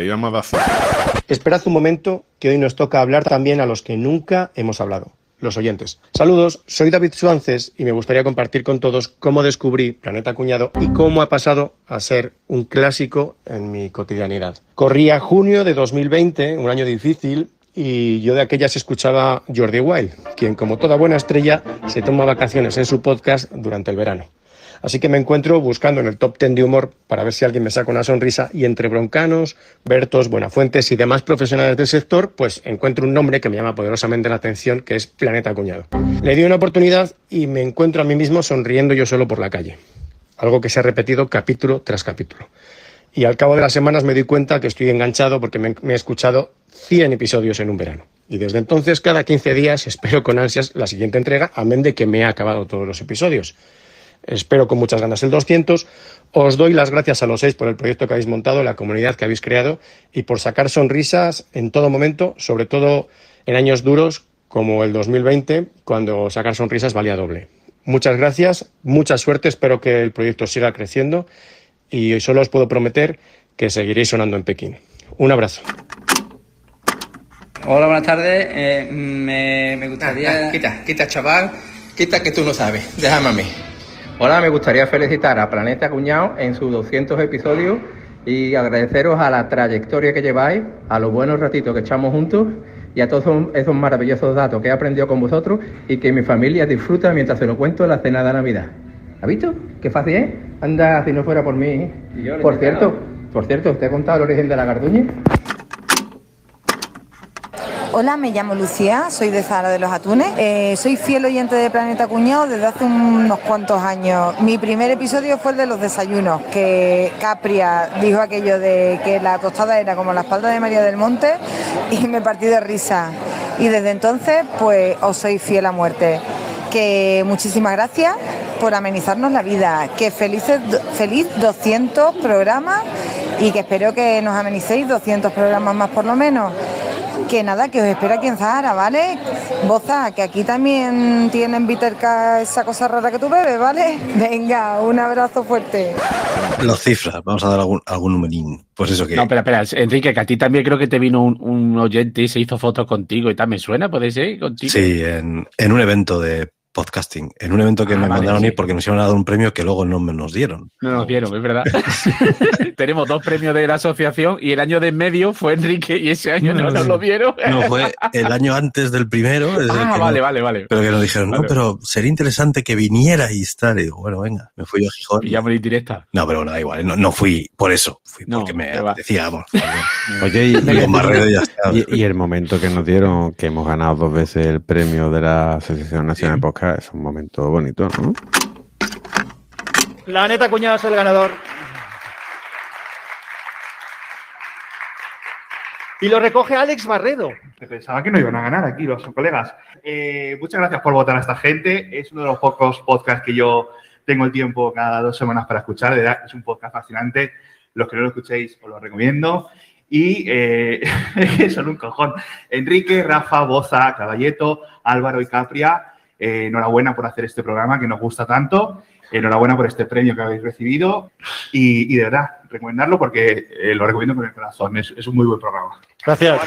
Speaker 9: Esperad un momento, que hoy nos toca hablar también a los que nunca hemos hablado. Los oyentes. Saludos, soy David Suances y me gustaría compartir con todos cómo descubrí Planeta Cuñado y cómo ha pasado a ser un clásico en mi cotidianidad. Corría junio de 2020, un año difícil, y yo de aquellas escuchaba Jordi Wild, quien como toda buena estrella se toma vacaciones en su podcast durante el verano. Así que me encuentro buscando en el top 10 de humor para ver si alguien me saca una sonrisa, y entre Broncanos, Bertos, Buenafuentes y demás profesionales del sector, pues encuentro un nombre que me llama poderosamente la atención, que es Planeta Cuñado. Le di una oportunidad y me encuentro a mí mismo sonriendo yo solo por la calle, algo que se ha repetido capítulo tras capítulo. Y al cabo de las semanas me doy cuenta que estoy enganchado porque me he escuchado 100 episodios en un verano. Y desde entonces, cada 15 días, espero con ansias la siguiente entrega, amén de que me he acabado todos los episodios. Espero con muchas ganas el 200. Os doy las gracias a los 6 por el proyecto que habéis montado, la comunidad que habéis creado y por sacar sonrisas en todo momento, sobre todo en años duros como el 2020, cuando sacar sonrisas valía doble. Muchas gracias, mucha suerte, espero que el proyecto siga creciendo y solo os puedo prometer que seguiréis sonando en Pekín. Un abrazo.
Speaker 10: Hola, buenas tardes. Me gustaría...
Speaker 11: Quita, chaval. Quita que tú no sabes. Déjame a mí. Hola, me gustaría felicitar a Planeta Cuñado en sus 200 episodios y agradeceros a la trayectoria que lleváis, a los buenos ratitos que echamos juntos y a todos esos maravillosos datos que he aprendido con vosotros y que mi familia disfruta mientras se lo cuento en la cena de Navidad. ¿Has visto? Qué fácil es. Anda, si no fuera por mí. Por cierto, ¿usted ha contado el origen de la garduña?
Speaker 12: Hola, me llamo Lucía, soy de Zahara de los Atunes. Soy fiel oyente de Planeta Cuñado desde hace unos cuantos años. Mi primer episodio fue el de los desayunos, que Capria dijo aquello de que la tostada era como la espalda de María del Monte y me partí de risa. Y desde entonces, pues os soy fiel a muerte. Que muchísimas gracias por amenizarnos la vida. Que feliz 200 programas y que espero que nos amenicéis 200 programas más por lo menos. Que nada, que os espero aquí en Zahara, ¿vale? Boza, que aquí también tienen Viterca, esa cosa rara que tú bebes, ¿vale? Venga, un abrazo fuerte.
Speaker 2: Los cifras, vamos a dar algún numerín. Pues eso que...
Speaker 3: No, espera, Enrique, que a ti también creo que te vino un oyente y se hizo fotos contigo y tal. ¿Me suena? ¿Puede ser? ¿Contigo?
Speaker 2: Sí, en un evento de podcasting, en un evento que me mandaron ir porque nos iban a dar un premio que luego no nos dieron.
Speaker 3: No nos dieron, es verdad. Tenemos 2 premios de la asociación y el año de en medio fue Enrique y ese año no nos lo dieron.
Speaker 2: No, fue el año antes del primero.
Speaker 3: Vale.
Speaker 2: Pero que nos dijeron, no, pero sería interesante que viniera y estar. Y digo, bueno, venga, me fui a Gijón.
Speaker 3: Y ya me directa.
Speaker 2: No, pero bueno, da igual, no fui por eso, fui porque me apetecía, vamos.
Speaker 6: Oye, y el momento que nos dieron, que hemos ganado 2 veces el premio de la Asociación Nacional de Podcast, es un momento bonito, ¿no?
Speaker 13: Planeta Cuñado es el ganador. Y lo recoge Alex Barredo.
Speaker 14: Pensaba que no iban a ganar aquí los colegas. Muchas gracias por votar a esta gente. Es uno de los pocos podcasts que yo tengo el tiempo cada 2 semanas para escuchar. De verdad, es un podcast fascinante. Los que no lo escuchéis, os lo recomiendo. Y son un cojón. Enrique, Rafa, Boza, Caballeto, Álvaro y Capria, enhorabuena por hacer este programa que nos gusta tanto. Enhorabuena por este premio que habéis recibido. Y de verdad, recomendarlo porque lo recomiendo con el corazón. Es un muy buen programa.
Speaker 13: Gracias.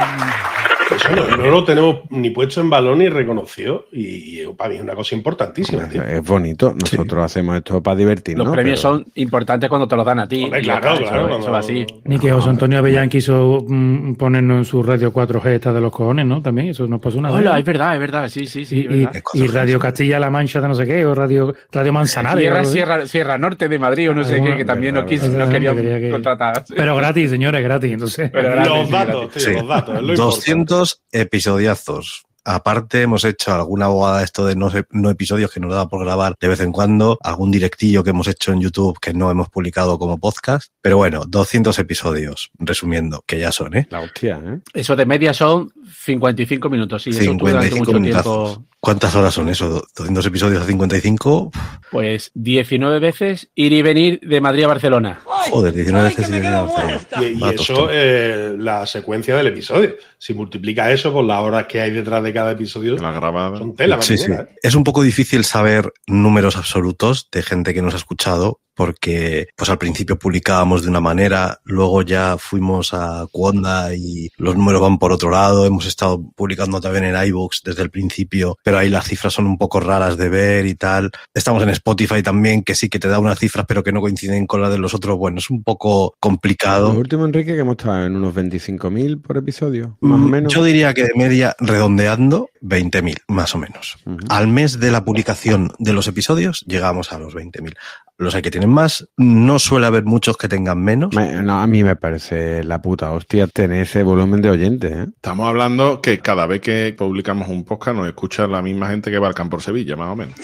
Speaker 4: Eso no lo tenemos ni puesto en valor ni reconocido y para mí es una cosa importantísima, tío.
Speaker 6: Es bonito, nosotros hacemos esto para divertirnos.
Speaker 3: Los premios son importantes cuando te los dan a ti.
Speaker 4: Hombre, claro.
Speaker 3: Eso va así.
Speaker 5: Ni que José Antonio Avellán quiso ponernos en su radio 4G esta de los cojones, ¿no? También, eso nos pasó una vez.
Speaker 3: Hola, es verdad, sí.
Speaker 5: Y Radio Castilla-La Mancha de no sé qué, o Radio Manzanares.
Speaker 3: Sierra Norte de Madrid o no sé qué, que también nos querían contratar.
Speaker 5: Pero gratis, señores, gratis. Entonces.
Speaker 4: Los datos, tío, los datos.
Speaker 2: 200 episodiazos. Aparte, hemos hecho alguna bobada esto de no episodios que nos da por grabar de vez en cuando, algún directillo que hemos hecho en YouTube que no hemos publicado como podcast. Pero bueno, 200 episodios, resumiendo, que ya son, ¿eh?
Speaker 6: La hostia, ¿eh?
Speaker 3: Eso de media son 55 minutos, sí.
Speaker 2: 55 minutos. ¿Cuántas horas son eso? 200 episodios a 55.
Speaker 3: Pues 19 veces ir y venir de Madrid a Barcelona.
Speaker 2: Joder, 19 veces ir y venir a Barcelona.
Speaker 4: Y eso es la secuencia del episodio. Si multiplica eso por las horas que hay detrás de cada episodio,
Speaker 1: la grabada.
Speaker 4: Son tela.
Speaker 2: Sí. Es un poco difícil saber números absolutos de gente que nos ha escuchado, porque pues al principio publicábamos de una manera, luego ya fuimos a Cuonda y los números van por otro lado, hemos estado publicando también en iVoox desde el principio, pero ahí las cifras son un poco raras de ver y tal. Estamos en Spotify también, que sí que te da unas cifras pero que no coinciden con las de los otros. Bueno, es un poco complicado.
Speaker 6: Lo último, Enrique, que hemos estado en unos 25.000 por episodio, más o menos.
Speaker 2: Yo diría que de media, redondeando, 20.000, más o menos. Al mes de la publicación de los episodios llegamos a los 20.000. Los hay que tienen más, no suele haber muchos que tengan menos.
Speaker 6: No, a mí me parece la puta hostia tener ese volumen de oyentes, ¿eh?
Speaker 1: Estamos hablando que cada vez que publicamos un podcast nos escucha la misma gente que va al Campo Sevilla, más o menos.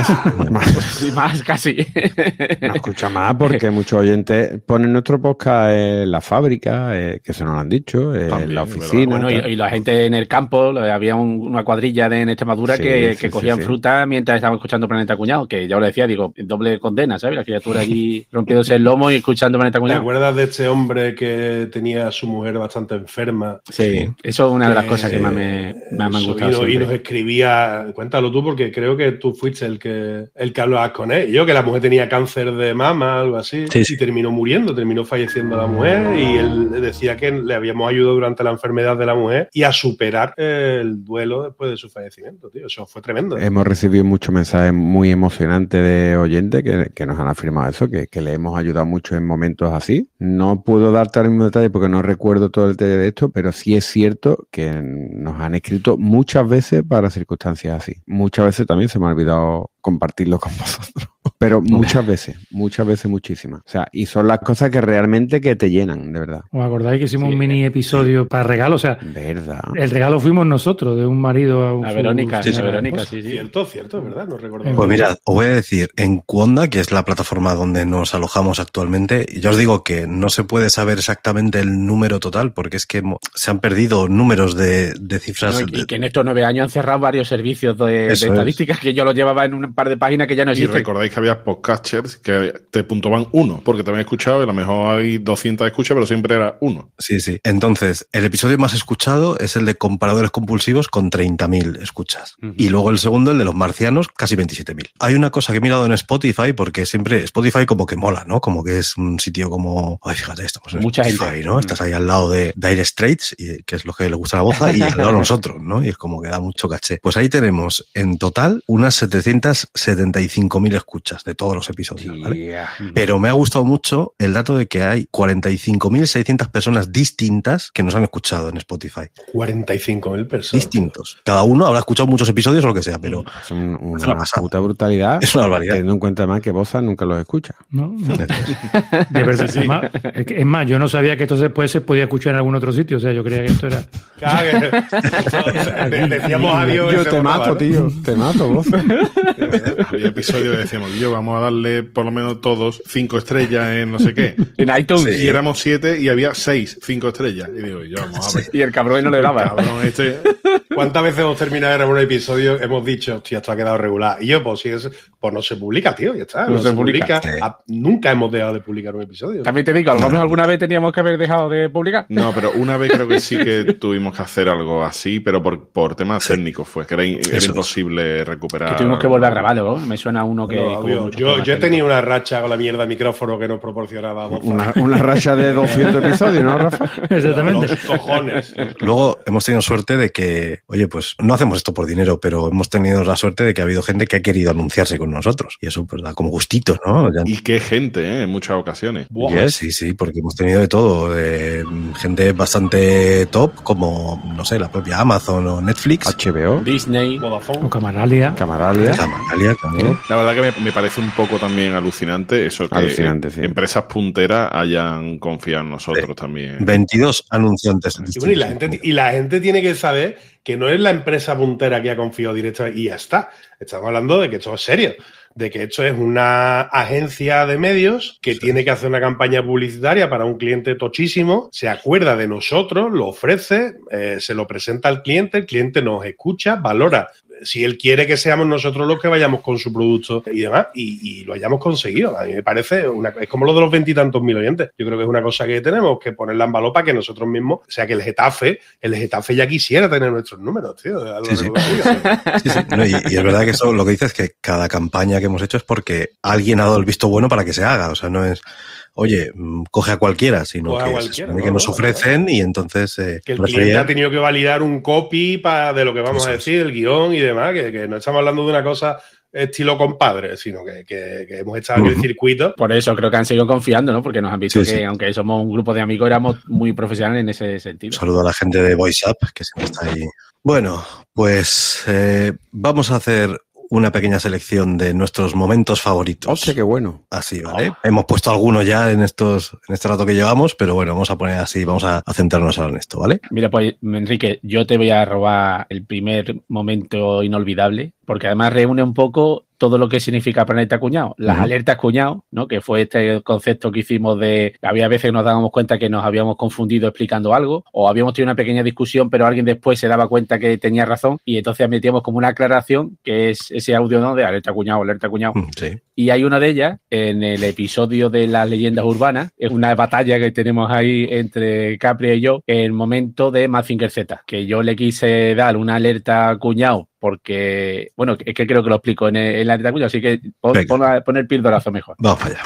Speaker 3: Más casi.
Speaker 6: Nos escucha más porque muchos oyentes ponen nuestro podcast en la fábrica, que se nos lo han dicho, también, en la oficina.
Speaker 3: Bueno, y la gente en el campo, había una cuadrilla en Extremadura que cogían fruta mientras estaban escuchando Planeta Cuñado, que ya os lo decía, digo, doble condena, ¿sabes? La criatura aquí rompiéndose el lomo y escuchando Planeta Cuñado.
Speaker 4: ¿Te acuerdas de este hombre que tenía a su mujer bastante enferma?
Speaker 3: Sí, eso es una de las cosas que más me han gustado.
Speaker 4: Y nos escribía, cuéntalo tú, porque creo que tú fuiste el que hablabas con él. Yo, que la mujer tenía cáncer de mama, algo así, y terminó falleciendo la mujer, y él decía que le habíamos ayudado durante la enfermedad de la mujer y a superar el duelo después de su fallecimiento, tío. Eso fue tremendo.
Speaker 6: Hemos recibido muchos mensajes muy emocionantes de oyentes que nos han afirmado eso, que le hemos ayudado mucho en momentos así. No puedo darte el mismo detalle porque no recuerdo todo el detalle de esto, pero sí es cierto que nos han escrito muchas veces para circunstancias así. Muchas veces también se me ha olvidado compartirlo con vosotros. Pero muchas veces, muchísimas. O sea, y son las cosas que realmente que te llenan, de verdad.
Speaker 5: ¿Os acordáis que hicimos un mini episodio para regalo? O sea,
Speaker 6: verdad.
Speaker 5: El regalo fuimos nosotros, de un marido a
Speaker 3: Verónica. Sí.
Speaker 4: Cierto, ¿verdad? No recuerdo.
Speaker 2: Pues mirad, os voy a decir, en Cuonda, que es la plataforma donde nos alojamos actualmente, ya os digo que no se puede saber exactamente el número total, porque es que se han perdido números de cifras.
Speaker 3: No, y que en estos 9 años han cerrado varios servicios de estadísticas que yo los llevaba en un par de páginas que ya no existen.
Speaker 1: Y recordáis que había podcasters que te puntuaban 1, porque te habían escuchado y a lo mejor hay 200 escuchas, pero siempre era 1.
Speaker 2: Sí, sí. Entonces, el episodio más escuchado es el de comparadores compulsivos con 30.000 escuchas. Y luego el segundo, el de los marcianos, casi 27.000. Hay una cosa que he mirado en Spotify, porque siempre Spotify como que mola, ¿no? Como que es un sitio como... Ay, fíjate, estamos en
Speaker 3: mucha
Speaker 2: Spotify,
Speaker 3: gente,
Speaker 2: ¿no? Estás ahí al lado de Dire Straits, que es lo que le gusta a la Boza, y al lado de nosotros, ¿no? Y es como que da mucho caché. Pues ahí tenemos en total unas 775.000 escuchas de todos los episodios, ¿vale? Pero me ha gustado mucho el dato de que hay 45.600 personas distintas que nos han escuchado en Spotify.
Speaker 4: 45.000 personas.
Speaker 2: Distintos. Cada uno habrá escuchado muchos episodios o lo que sea, pero
Speaker 6: es una puta brutalidad.
Speaker 2: Es una barbaridad.
Speaker 6: Teniendo en cuenta más que Boza nunca los escucha.
Speaker 5: No. De verdad, sí. Es más, yo no sabía que esto después se podía escuchar en algún otro sitio. O sea, yo creía que esto era...
Speaker 4: Decíamos adiós.
Speaker 6: Yo te mato, tío. Te mato, Boza.
Speaker 1: Había episodios que decíamos, vamos a darle por lo menos todos 5 estrellas en no sé qué.
Speaker 3: En iTunes.
Speaker 1: Y éramos 7 y había 6 5 estrellas. Y digo, vamos a ver.
Speaker 3: Y el cabrón no le daba.
Speaker 4: ¿Cuántas veces hemos terminado de grabar un episodio? Hemos dicho, hostia, esto ha quedado regular. Y yo, pues si es, pues no se publica, tío, ya está. No se publica. Nunca hemos dejado de publicar un episodio.
Speaker 3: También te digo, alguna vez teníamos que haber dejado de publicar.
Speaker 1: No, pero una vez creo que sí que tuvimos que hacer algo así, pero por temas técnicos fue, que era imposible recuperar.
Speaker 3: Que tuvimos que volver a grabarlo, ¿no? Me suena uno que...
Speaker 4: Yo he tenido una racha con la mierda de micrófono que nos proporcionaba Boza.
Speaker 6: Una racha de 200 episodios, ¿no, Rafa?
Speaker 5: Exactamente.
Speaker 4: Los cojones.
Speaker 2: Luego hemos tenido suerte de que, oye, pues no hacemos esto por dinero, pero hemos tenido la suerte de que ha habido gente que ha querido anunciarse con nosotros. Y eso pues da como gustito, ¿no?
Speaker 1: Y qué gente, en muchas ocasiones.
Speaker 2: Sí, porque hemos tenido de todo. Gente bastante top, como, no sé, la propia Amazon o Netflix.
Speaker 6: HBO.
Speaker 3: Disney.
Speaker 4: Vodafone.
Speaker 5: O Camaralia.
Speaker 2: También.
Speaker 1: La verdad que me parece un poco también alucinante eso, que
Speaker 6: sí.
Speaker 1: Empresas punteras hayan confiado en nosotros también.
Speaker 2: 22 anunciantes.
Speaker 4: Y la gente tiene que saber que no es la empresa puntera que ha confiado directamente y ya está. Estamos hablando de que esto es serio, de que esto es una agencia de medios que tiene que hacer una campaña publicitaria para un cliente tochísimo, se acuerda de nosotros, lo ofrece, se lo presenta al cliente, el cliente nos escucha, valora si él quiere que seamos nosotros los que vayamos con su producto y demás, y lo hayamos conseguido. A mí me parece, es como lo de los 20 y tantos mil oyentes. Yo creo que es una cosa que tenemos que ponerla en valor para que nosotros mismos, o sea, que el Getafe ya quisiera tener nuestros números, tío.
Speaker 2: Sí. No, y es verdad que eso, lo que dices es que cada campaña que hemos hecho es porque alguien ha dado el visto bueno para que se haga. O sea, no es... Oye, coge a cualquiera, sino que nos ofrecen y entonces...
Speaker 4: que el cliente ha tenido que validar un copy de lo que vamos a decir, el guión y demás, que no estamos hablando de una cosa estilo compadre, sino que hemos estado en el circuito.
Speaker 3: Por eso creo que han seguido confiando, ¿no? Porque nos han visto que, aunque somos un grupo de amigos, éramos muy profesionales en ese sentido.
Speaker 2: Un saludo a la gente de VoiceUp, que siempre está ahí. Bueno, pues vamos a hacer una pequeña selección de nuestros momentos favoritos.
Speaker 6: ¡Hostia, qué bueno!
Speaker 2: Así, ¿vale? Hemos puesto algunos ya en este rato que llevamos, pero bueno, vamos a poner así, vamos a centrarnos ahora en esto, ¿vale?
Speaker 3: Mira, pues, Enrique, yo te voy a robar el primer momento inolvidable, porque además reúne un poco todo lo que significa Planeta Cuñado. Las alertas Cuñado, ¿no? Que fue este concepto que hicimos de... Había veces que nos dábamos cuenta que nos habíamos confundido explicando algo, o habíamos tenido una pequeña discusión, pero alguien después se daba cuenta que tenía razón, y entonces metíamos como una aclaración, que es ese audio, ¿no? De alerta Cuñado.
Speaker 2: Sí.
Speaker 3: Y hay una de ellas en el episodio de las leyendas urbanas. Es una batalla que tenemos ahí entre Capria y yo, en el momento de Mazinger Z, que yo le quise dar una alerta Cuñado porque, bueno, es que creo que lo explico en la alerta Cuñado, así que pon el pildorazo mejor.
Speaker 2: Vamos para allá.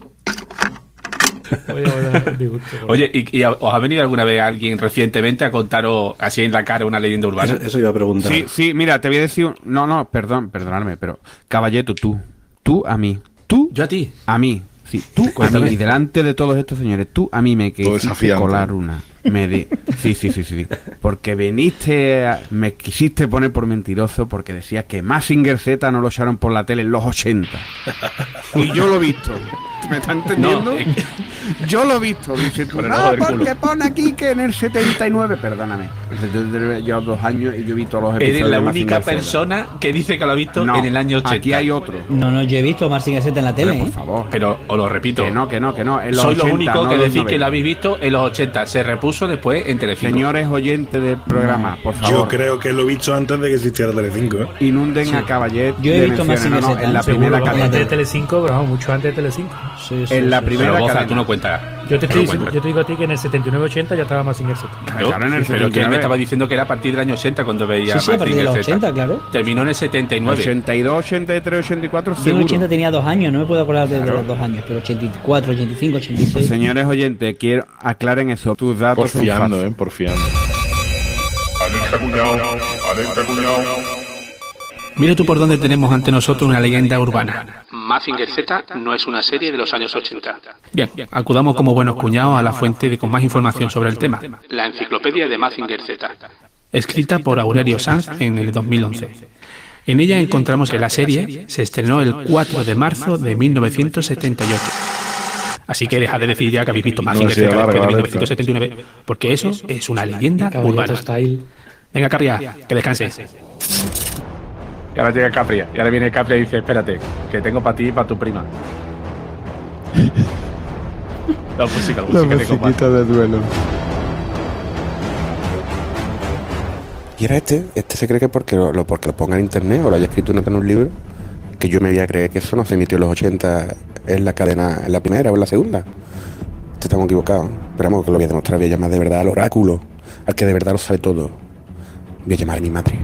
Speaker 3: Oye, ¿y os ha venido alguna vez alguien recientemente a contaros así en la cara una leyenda urbana?
Speaker 2: Eso iba a preguntar.
Speaker 15: Sí, mira, te voy a decir... No, perdonadme, pero... Caballeto, tú a mí. ¿Tú?
Speaker 3: Yo a ti.
Speaker 15: A mí. Sí, tú a mí. Y delante de todos estos señores, tú a mí me quisiste colar una. Sí. Porque me quisiste poner por mentiroso porque decías que Mazinger Z no lo echaron por la tele en los 80. Y yo lo he visto. ¿Me está entendiendo? No, yo lo he visto. Dice tú, porque pone aquí que en el 79. Perdóname. Yo 2 años y yo he visto los episodios.
Speaker 3: Eres la única persona que dice que lo ha visto en el año 80.
Speaker 15: Aquí hay otro.
Speaker 8: No, yo he visto Mazinger Z en la tele.
Speaker 15: Por favor.
Speaker 3: Pero os lo repito.
Speaker 15: Que no. En los
Speaker 3: soy
Speaker 15: 80,
Speaker 3: lo único
Speaker 15: no
Speaker 3: que
Speaker 15: los
Speaker 3: decís
Speaker 15: 90.
Speaker 3: que lo habéis visto en los 80. Se repuso puso después en Telecinco.
Speaker 15: Señores oyentes del programa, por favor.
Speaker 16: Yo creo que lo he visto antes de que existiera Telecinco.
Speaker 15: Inunden a Caballete.
Speaker 8: Yo he visto Mazinger Z.
Speaker 15: En la primera cadena.
Speaker 5: Antes de Telecinco, pero vamos, mucho antes de Telecinco.
Speaker 15: En la primera cadena.
Speaker 3: Tú no cuentas.
Speaker 5: Yo te digo a ti que en el 79-80 ya estaba Mazinger Z.
Speaker 3: Claro, pero que él me estaba diciendo que era a partir del año 80 cuando veía
Speaker 8: Sí, a partir de los 80, claro.
Speaker 3: Terminó en el 79.
Speaker 15: 82, 83, 84,
Speaker 8: Yo en
Speaker 15: seguro.
Speaker 8: el 80 tenía 2 años, no me puedo acordar de los 2 años, pero 84, 85, 86.
Speaker 15: Señores oyentes, quiero aclaren eso. Tus datos
Speaker 1: Porfiando,
Speaker 15: son
Speaker 1: porfiando.
Speaker 17: Alerta cuñado, alerta cuñado.
Speaker 3: Mira tú por dónde tenemos ante nosotros una leyenda urbana. Mazinger Z no es una serie de los años 80. Bien, acudamos como buenos cuñados a la fuente con más información sobre el tema, la enciclopedia de Mazinger Z, escrita por Aurelio Sanz en el 2011. En ella encontramos que la serie se estrenó el 4 de marzo de 1978. Así que dejad de decir ya que habéis visto Mazinger Z después de 1979, porque eso es una leyenda urbana. Venga, Capria, que descanse. Y ahora llega Capria. Y ahora viene Capria y dice, espérate, que tengo para ti y para tu prima. La música de combate.
Speaker 6: de duelo.
Speaker 18: Y era este se cree que porque lo ponga en internet o lo haya escrito en un libro, que yo me voy a creer que eso no se emitió en los 80 en la cadena, en la primera o en la segunda. Estamos equivocados. Pero vamos, que lo voy a demostrar, voy a llamar de verdad al oráculo, al que de verdad lo sabe todo. Voy a llamar a mi madre.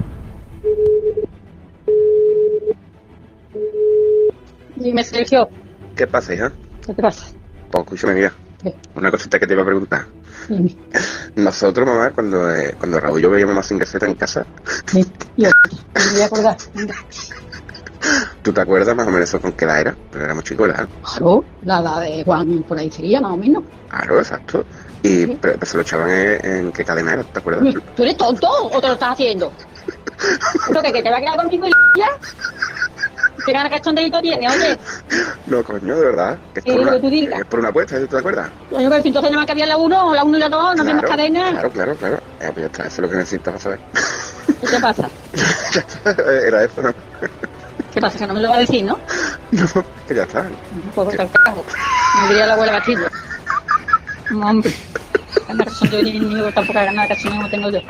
Speaker 19: Dime, Sergio.
Speaker 20: ¿Qué pasa, hija?
Speaker 19: ¿Qué te pasa?
Speaker 20: Pues escúchame, mira.
Speaker 19: ¿Qué?
Speaker 20: Una cosita que te iba a preguntar.
Speaker 19: Dime.
Speaker 20: Nosotros, mamá, cuando Raúl y yo veíamos Mazinger Z en casa,
Speaker 19: Sí, yo me voy a acordar. Venga.
Speaker 20: ¿tú te acuerdas más o menos eso con qué edad era? Pero éramos chicos, ¿verdad?
Speaker 19: Claro, la edad de Juan por ahí sería, más o menos.
Speaker 20: Claro, exacto. Y
Speaker 19: Sí.
Speaker 20: pero se lo echaban en qué cadena era, ¿te acuerdas?
Speaker 19: ¿Tú eres tonto o te lo estás haciendo? ¿Pero que te va a quedar contigo y ya? ¿Qué gana cachondeito tiene, oye?
Speaker 20: No, coño, de verdad. Que es
Speaker 19: Sí,
Speaker 20: por
Speaker 19: lo que tú digas.
Speaker 20: es por una apuesta, ¿tú te acuerdas?
Speaker 19: Coño, pero si entonces nada más que había la 1 y la 2, no vemos cadena.
Speaker 20: Claro. Pues ya está, eso es lo que necesitaba saber.
Speaker 19: ¿Qué te pasa?
Speaker 20: Era eso, ¿no?
Speaker 19: ¿Qué pasa? Que no me lo va a decir, ¿no?
Speaker 20: No, que ya está.
Speaker 19: Un poco tal cago. Me diría la abuela Castillo. No, hombre. Gana cachondeo ni niño, tampoco gana cachondeo no tengo yo.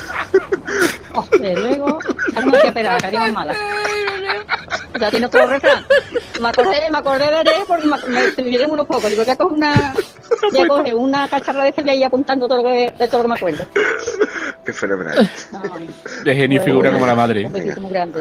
Speaker 19: Luego, algo me hay que esperar, que más mala. Ya tiene todo el refrán. Me acordé de él porque me miré unos pocos. Digo, voy a coger una cacharra de celia y apuntando todo lo que me acuerdo.
Speaker 20: Qué fenomenal.
Speaker 3: De genio figura como la madre.
Speaker 19: Un besito muy grande.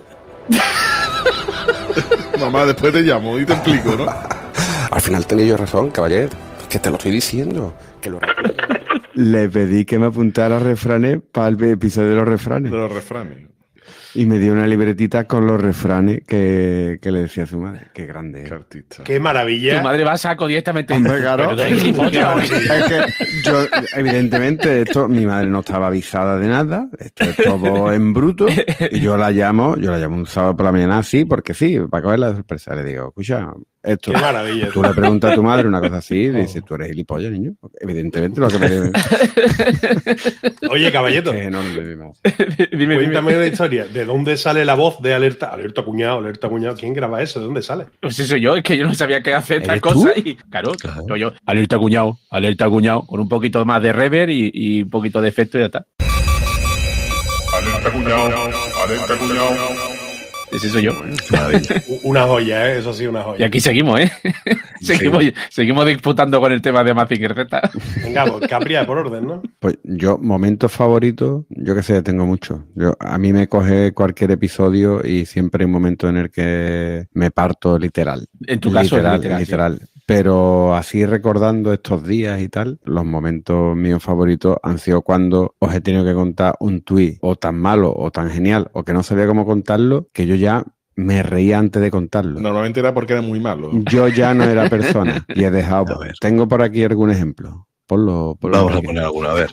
Speaker 1: Mamá, después te llamo y te explico, ¿no?
Speaker 18: Al final tenía yo razón, caballero. Que te lo estoy diciendo. Que lo...
Speaker 6: Le pedí que me apuntara refranes para el episodio de los refranes.
Speaker 1: De los refranes.
Speaker 6: Y me dio una libretita con los refranes que le decía a su madre. Qué grande.
Speaker 1: Qué artista.
Speaker 4: Qué maravilla.
Speaker 3: Tu madre va a saco directamente.
Speaker 6: Hombre, claro.
Speaker 3: Pero es gilipollas.
Speaker 6: Es que yo, evidentemente, mi madre no estaba avisada de nada. Esto es todo en bruto. Y yo la llamo un sábado por la mañana así, porque sí, para cogerla de sorpresa. Le digo, escucha, esto.
Speaker 4: Qué maravilla.
Speaker 6: Tú le preguntas a tu madre una cosa así y dices, tú eres gilipollas, niño. Evidentemente, lo que me...
Speaker 4: Oye, caballito.
Speaker 6: Es enorme, mi madre.
Speaker 4: Cuéntame una historia. ¿De dónde sale la voz de alerta? Alerta cuñado. ¿Quién graba eso? ¿De dónde sale?
Speaker 3: Pues eso yo, es que yo no sabía qué hacer tal
Speaker 4: ¿Eres
Speaker 3: cosa
Speaker 4: tú?
Speaker 3: y claro, yo, alerta cuñado, con un poquito más de reverb y un poquito de efecto y ya está.
Speaker 17: Alerta cuñado, alerta cuñado.
Speaker 3: Ese soy yo.
Speaker 4: Una joya, eso sí, una joya.
Speaker 3: Y aquí seguimos, seguimos disputando con el tema de Mazinger Z.
Speaker 4: Venga, pues Capria por orden, ¿no?
Speaker 6: Pues yo, momentos favoritos, yo qué sé, tengo muchos. A mí me coge cualquier episodio y siempre hay un momento en el que me parto literal.
Speaker 3: En tu caso,
Speaker 6: literal. Pero así recordando estos días y tal, los momentos míos favoritos han sido cuando os he tenido que contar un tuit o tan malo o tan genial o que no sabía cómo contarlo, que yo ya me reía antes de contarlo.
Speaker 1: Normalmente era porque era muy malo.
Speaker 6: Yo ya no era persona y he dejado. Tengo por aquí algún ejemplo. Ponlo
Speaker 2: Vamos a poner alguno, a ver.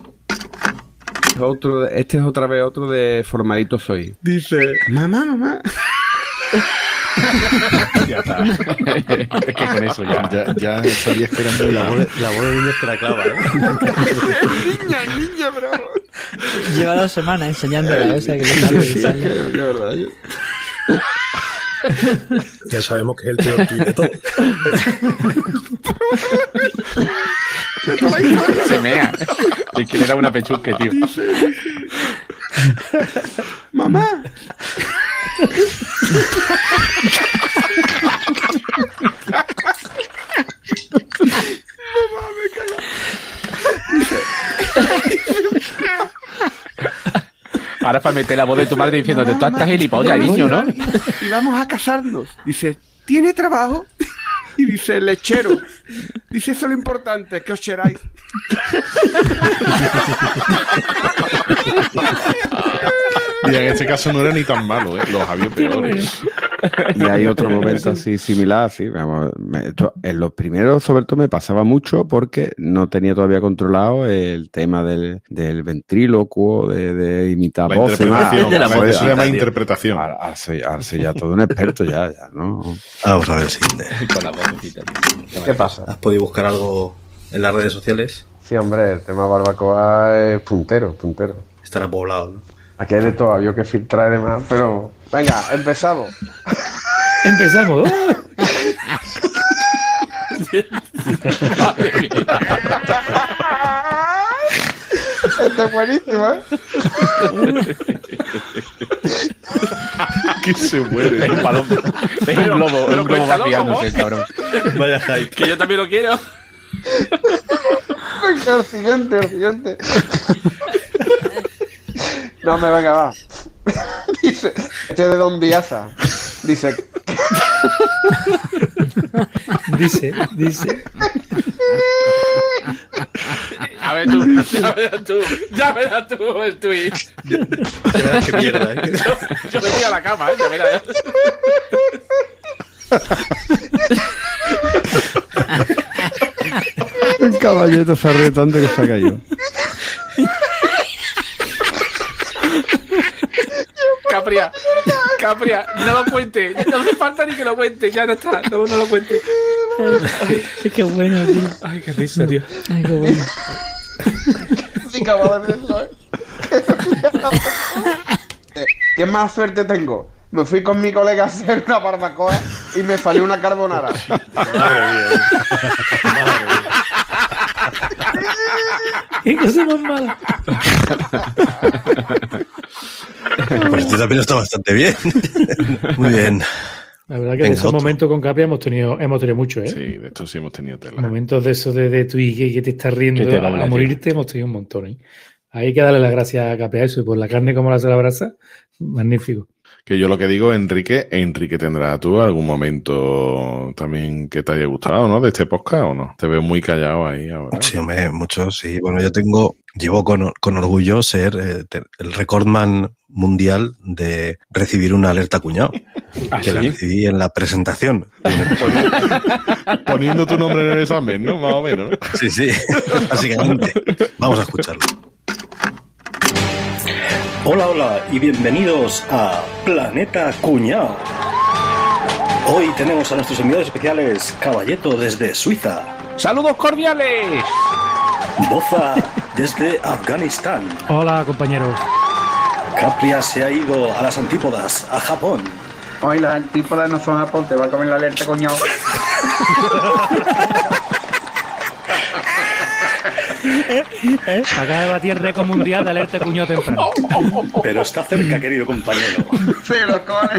Speaker 15: Este es otra vez otro de Formadito Soy.
Speaker 6: Dice, mamá.
Speaker 3: Ya está. Es que con eso
Speaker 1: ya sabías que era muy
Speaker 2: la voz de niño que la clava, ¿eh?
Speaker 15: niña, bro.
Speaker 8: Lleva 2 semanas enseñándole, o sea, que le sale.
Speaker 16: Ya sabemos que es el peor tuit de todo.
Speaker 3: Se mea. Es que le da una pechusque, tío.
Speaker 15: ¡Mamá!
Speaker 3: Mamá, me cago. Ahora para meter la voz de tu madre diciéndote, tú estás gilipollas, niño, ¿no?
Speaker 15: Y vamos a casarnos. Dice, ¿tiene trabajo? Y dice, lechero. Dice, eso es lo importante, que os cheráis.
Speaker 1: Y en este caso no era ni tan malo, los había peores.
Speaker 6: Y hay otro momento así similar, sí, vamos, en los primeros sobre todo me pasaba mucho porque no tenía todavía controlado el tema del ventrílocuo, de imitar
Speaker 1: la
Speaker 6: voces.
Speaker 1: Eso se llama interpretación.
Speaker 6: Ahora soy ya todo un experto ya, ¿no?
Speaker 2: Vamos a ver si...
Speaker 3: Con la vocecita.
Speaker 2: ¿Qué pasa? ¿Has podido buscar algo en las redes sociales?
Speaker 6: Sí, hombre, el tema barbacoa es puntero.
Speaker 2: Estará poblado, ¿no?
Speaker 6: Aquí hay de todo, había que filtrar y demás, pero... Venga, empezamos.
Speaker 5: Empezamos.
Speaker 6: Está buenísimo, ¿eh?
Speaker 1: Que se muere.
Speaker 3: Es un paloma. Es un globo vaciándose, cabrón.
Speaker 2: Vaya hype.
Speaker 3: Que yo también lo quiero.
Speaker 6: Venga, el siguiente. No, venga, va. Dice, este es de Don Biaza. Dice.
Speaker 3: Ya verás tú el tweet.
Speaker 2: Qué mierda, ¿eh?
Speaker 3: Yo me voy a la cama, ya verás.
Speaker 6: El caballito se ríe tanto que se ha caído.
Speaker 3: Capria, no lo cuente. No hace falta ni que lo cuente, ya no está. No lo cuente.
Speaker 5: Ay, qué bueno, tío.
Speaker 3: Ay, qué risa, tío.
Speaker 5: Ay, qué bueno.
Speaker 6: Sí, cabrón, ¿Qué más suerte tengo? Me fui con mi colega a hacer una barbacoa y me salió una carbonara.
Speaker 4: Madre mía.
Speaker 5: ¿Qué cosa más mala?
Speaker 2: Pues este también está bastante bien. Muy bien.
Speaker 5: La verdad que en esos momentos con Capri hemos tenido mucho, ¿eh?
Speaker 1: Sí, de esto sí hemos tenido tela.
Speaker 5: Momentos de esos de tú y que te estás riendo a morirte, hemos tenido un montón, ¿eh? Hay que darle las gracias a Capri a eso, y por la carne como la hace la brasa, magnífico.
Speaker 1: Que yo lo que digo, Enrique tendrá tú algún momento también que te haya gustado, ¿no? De este podcast, ¿o no? Te veo muy callado ahí ahora.
Speaker 2: Sí, hombre, muchos, sí. Bueno, llevo con orgullo ser el recordman mundial de recibir una alerta cuñado. Que la recibí en la presentación.
Speaker 1: Poniendo tu nombre en el examen, ¿no? Más o menos, ¿no?
Speaker 2: Sí, básicamente. Vamos a escucharlo. Hola y bienvenidos a Planeta Cuñao. Hoy tenemos a nuestros enviados especiales Caballeto desde Suiza.
Speaker 3: ¡Saludos cordiales!
Speaker 2: Boza desde Afganistán.
Speaker 5: Hola, compañeros.
Speaker 2: Capria se ha ido a las antípodas, a Japón.
Speaker 10: Hoy las antípodas no son Japón, te va a comer la alerta, coñado.
Speaker 5: Acaba de batir récord mundial de alerta cuñado temprano.
Speaker 2: Pero está cerca, querido compañero.
Speaker 10: Sí, lo come.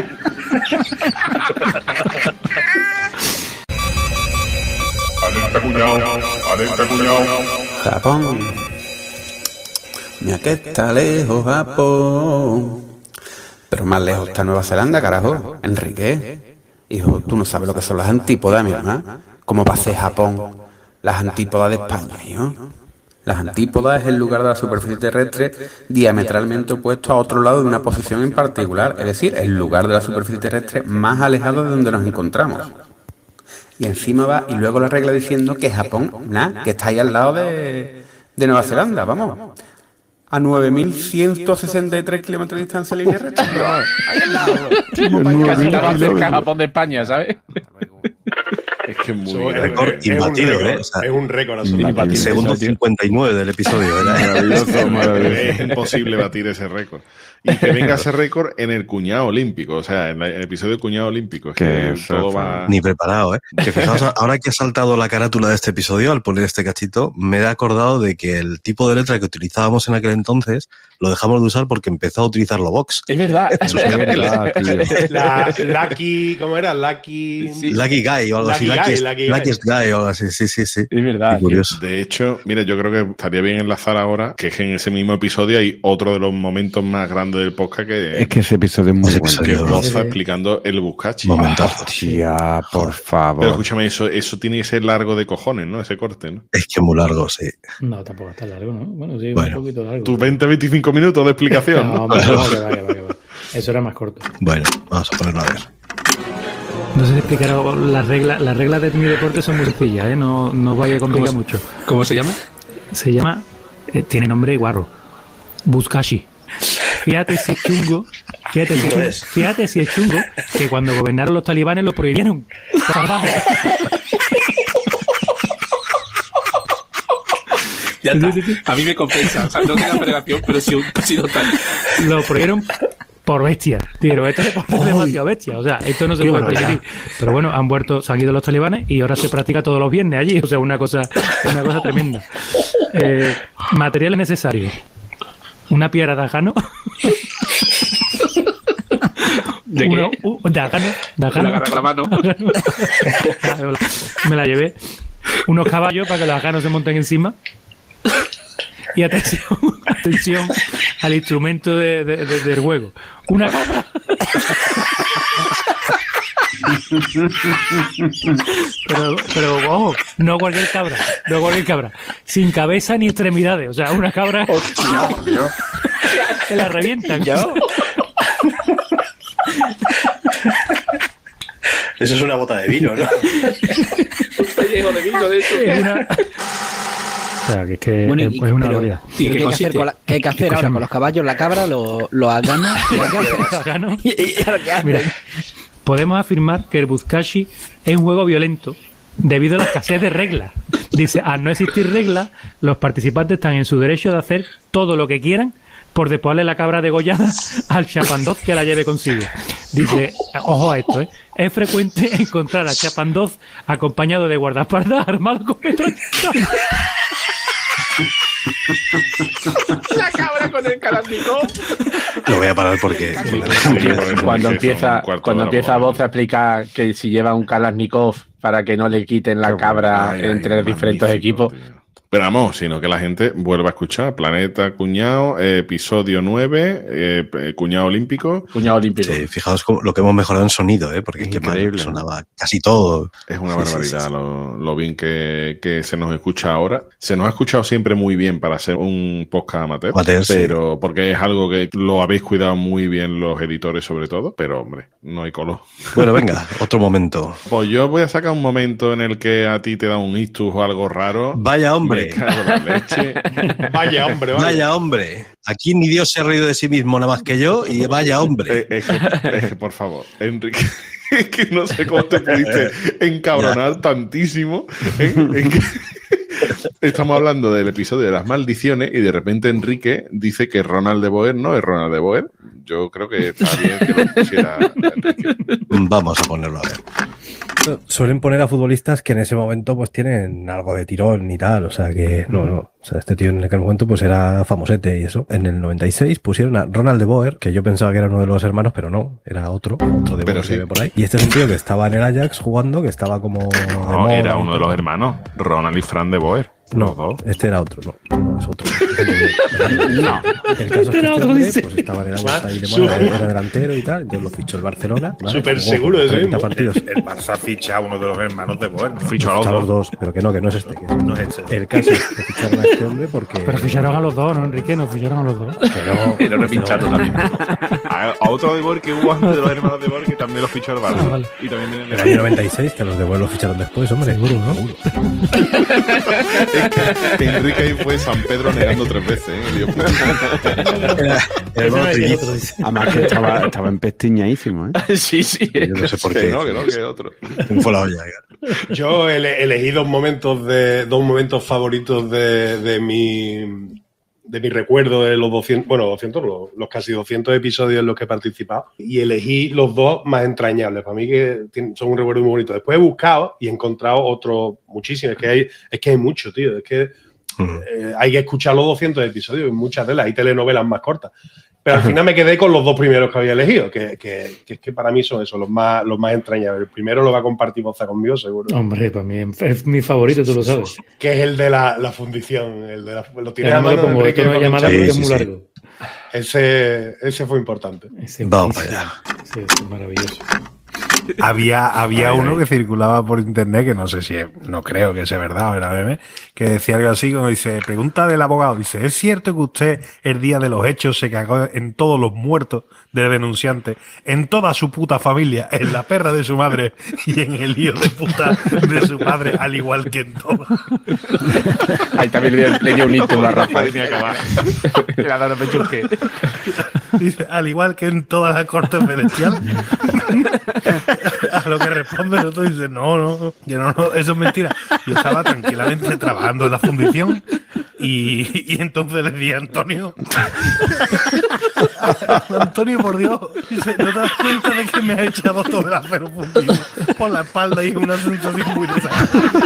Speaker 17: Alerta cuñao.
Speaker 15: Japón. Mira que está lejos Japón. Pero más lejos está Nueva Zelanda, carajo. Enrique. Hijo, tú no sabes lo que son las antípodas, mi hermana. ¿Cómo va a ser Japón? Las antípodas de España, hijo. Las antípodas es el lugar de la superficie terrestre diametralmente opuesto a otro lado de una posición en particular, es decir, el lugar de la superficie terrestre más alejado de donde nos encontramos. Y encima va, y luego la regla diciendo que Japón, que está ahí al lado de Nueva Zelanda, vamos. A 9.163 kilómetros de distancia línea recta.
Speaker 3: Ahí al lado. Casi está más cerca Japón de España, ¿sabes?
Speaker 1: Es que es muy
Speaker 2: un récord imbatido, ¿eh? O sea,
Speaker 4: es un récord absoluto.
Speaker 2: Segundo 59 del episodio.
Speaker 1: Maravilloso, maravilloso. Es imposible batir ese récord. Y que venga ese récord en el cuñado olímpico, o sea, en el episodio del cuñado olímpico. Es que todo va...
Speaker 2: Ni preparado, ¿eh? Que fijaos, ahora que ha saltado la carátula de este episodio, al poner este cachito, me he acordado de que el tipo de letra que utilizábamos en aquel entonces lo dejamos de usar porque empezó a utilizarlo Vox.
Speaker 3: Es verdad.
Speaker 2: Eso es verdad,
Speaker 4: tío. Lucky, ¿cómo era? Lucky...
Speaker 2: Sí. Lucky Guy o algo así. Lucky Guy o algo así, sí.
Speaker 3: Es verdad.
Speaker 2: Curioso.
Speaker 1: De hecho, mira, yo creo que estaría bien enlazar ahora que en ese mismo episodio hay otro de los momentos más grandes del podcast que...
Speaker 6: Es que ese episodio es muy bueno.
Speaker 1: Que Rosa explicando el Buscachi.
Speaker 6: Tía, por favor.
Speaker 1: Pero escúchame, eso tiene que ser largo de cojones, ¿no? Ese corte, ¿no?
Speaker 2: Es que es muy largo, sí.
Speaker 5: No, tampoco está largo, ¿no? Bueno, sí, un poquito largo.
Speaker 1: Tus 20-25 minutos de explicación.
Speaker 5: No, que va. Eso era más corto.
Speaker 2: Bueno, vamos a ponerlo a ver.
Speaker 5: No sé si explicaron las reglas de mi deporte son muy sencillas, ¿eh? No vaya a complicar mucho.
Speaker 3: ¿Cómo se llama?
Speaker 5: Se llama, tiene nombre guarro, Buscachi. Fíjate si es chungo, fíjate si es chungo que cuando gobernaron los talibanes lo prohibieron.
Speaker 3: Ya está. A mí me compensa. O sea, no tengo navegación, pero sí un sido tal.
Speaker 5: Lo prohibieron por bestia. Tío, esto es demasiado bestia. O sea, esto no se puede permitir. Pero bueno, se han ido los talibanes y ahora se practica todos los viernes allí. O sea, una cosa tremenda. Materiales necesarios. Una piedra de ajano.
Speaker 3: ¿De qué?
Speaker 5: De ajano.
Speaker 3: Me la agarra con la mano.
Speaker 5: Me la llevé. Unos caballos para que los ajanos se monten encima. Y atención al instrumento del juego. Una cabra. Pero ojo, no cualquier cabra. Sin cabeza ni extremidades. O sea, una cabra que la revientan.
Speaker 2: Eso es una bota de vino, ¿no?
Speaker 3: Está lleno de vino, de hecho.
Speaker 5: O sea, que bueno, es una barbaridad.
Speaker 21: ¿Y qué hay que hacer ahora con los caballos? La cabra, los aganos.
Speaker 5: Mira, podemos afirmar que el Buscachi es un juego violento debido a la escasez de reglas. Dice, al no existir reglas, los participantes están en su derecho de hacer todo lo que quieran por despojarle la cabra degollada al chapandoz que la lleve consigo. Dice, ojo a esto, es frecuente encontrar a chapandoz acompañado de guardaespaldas armado con metralleta.
Speaker 3: La cabra con el Kalashnikov.
Speaker 2: Lo voy a parar porque...
Speaker 3: Cuando empieza Voz a explicar que si lleva un Kalashnikov para que no le quiten la cabra entre los diferentes equipos...
Speaker 1: Pero vamos, sino que la gente vuelva a escuchar Planeta Cuñado, episodio 9, Cuñado Olímpico.
Speaker 3: Cuñado Olímpico.
Speaker 2: Sí, fijaos lo que hemos mejorado en sonido, porque es que sonaba casi todo.
Speaker 1: Es una barbaridad lo bien que se nos escucha ahora. Se nos ha escuchado siempre muy bien para ser un podcast amateur, pero porque es algo que lo habéis cuidado muy bien los editores sobre todo, pero hombre, no hay color.
Speaker 2: Bueno, venga, otro momento.
Speaker 1: Pues yo voy a sacar un momento en el que a ti te da un ictus o algo raro.
Speaker 2: Vaya hombre.
Speaker 4: Vaya hombre.
Speaker 2: Aquí ni Dios se ha reído de sí mismo nada más que yo y vaya hombre.
Speaker 1: Es que, por favor, Enrique, es que no sé cómo te pudiste encabronar tantísimo. Estamos hablando del episodio de las maldiciones y de repente Enrique dice que Ronald de Boer no es Ronald de Boer. Yo creo que está bien que lo pusiera Enrique.
Speaker 2: Vamos a ponerlo a ver. Suelen poner a futbolistas que en ese momento pues tienen algo de tirón y tal, o sea que no. O sea, este tío en aquel momento pues era famosete y eso. En el 96 pusieron a Ronald de Boer, que yo pensaba que era uno de los hermanos, pero no, era otro de Boer que vive por ahí. Y este es un tío que estaba en el Ajax jugando, que estaba como...
Speaker 1: No, era uno de los hermanos, Ronald y Fran de Boer.
Speaker 2: No, este era otro, no, es otro.
Speaker 3: No.
Speaker 2: El caso es que este hombre, pues estaba en el Ajax ahí de moda, era delantero y tal, yo lo fichó el Barcelona. ¿Vale?
Speaker 4: Súper seguro de eso.
Speaker 16: El Barça ficha a uno de los hermanos de Boer.
Speaker 1: Fichó a los
Speaker 2: dos, pero que no es este.
Speaker 16: No es este.
Speaker 2: El caso es que ficharon a este hombre porque...
Speaker 5: Pero ficharon a los dos, ¿no, Enrique? No ficharon a los dos.
Speaker 1: Pero no ficharon también. A otro de Boer que hubo antes de los hermanos de Boer que también los fichó el Barça.
Speaker 2: Vale. Y también en el año 96, que los de Boer los ficharon después, hombre.
Speaker 5: Seguro, ¿no?
Speaker 1: que Enrique ahí fue San Pedro negando 3 veces, ¿eh?
Speaker 6: Además que estaba empestiñadísimo, ¿eh?
Speaker 3: Sí.
Speaker 2: Yo no sé por qué.
Speaker 1: Que otro.
Speaker 2: Fue la olla.
Speaker 4: Yo elegí dos momentos favoritos de mi recuerdo de los 200, los casi 200 episodios en los que he participado, y elegí los dos más entrañables. Para mí que son un recuerdo muy bonito. Después he buscado y he encontrado otros muchísimos. Es que hay mucho, tío. Es que hay que escuchar los 200 episodios, muchas de las hay telenovelas más cortas. Pero al final me quedé con los dos primeros que había elegido, que para mí son esos, los más entrañables. El primero lo va a compartir Boza conmigo, seguro.
Speaker 5: Hombre, para mí es mi favorito, tú lo sabes.
Speaker 4: Que es el de la fundición. Lo tienes
Speaker 5: a
Speaker 4: mano,
Speaker 5: como esto no es llamada porque es muy largo.
Speaker 4: Ese fue importante.
Speaker 2: Vamos allá.
Speaker 5: Sí, es maravilloso.
Speaker 7: Había uno que circulaba por internet, que no sé si no creo que sea verdad o era meme, que decía algo así, como dice, pregunta del abogado, dice, ¿es cierto que usted el día de los hechos se cagó en todos los muertos del denunciante, en toda su puta familia, en la perra de su madre y en el lío de puta de su madre, al igual que en todo?
Speaker 3: Ahí también le dio un hito a Rafa.
Speaker 7: Dice, al igual que en toda la corte celestial. A lo que responde el otro dice, no, eso es mentira. Yo estaba tranquilamente trabajando en la fundición y entonces le dije a Antonio, por Dios, dice, ¿no te das cuenta de que me ha echado todo el acero fundido por la espalda y una sensación muy desagradable?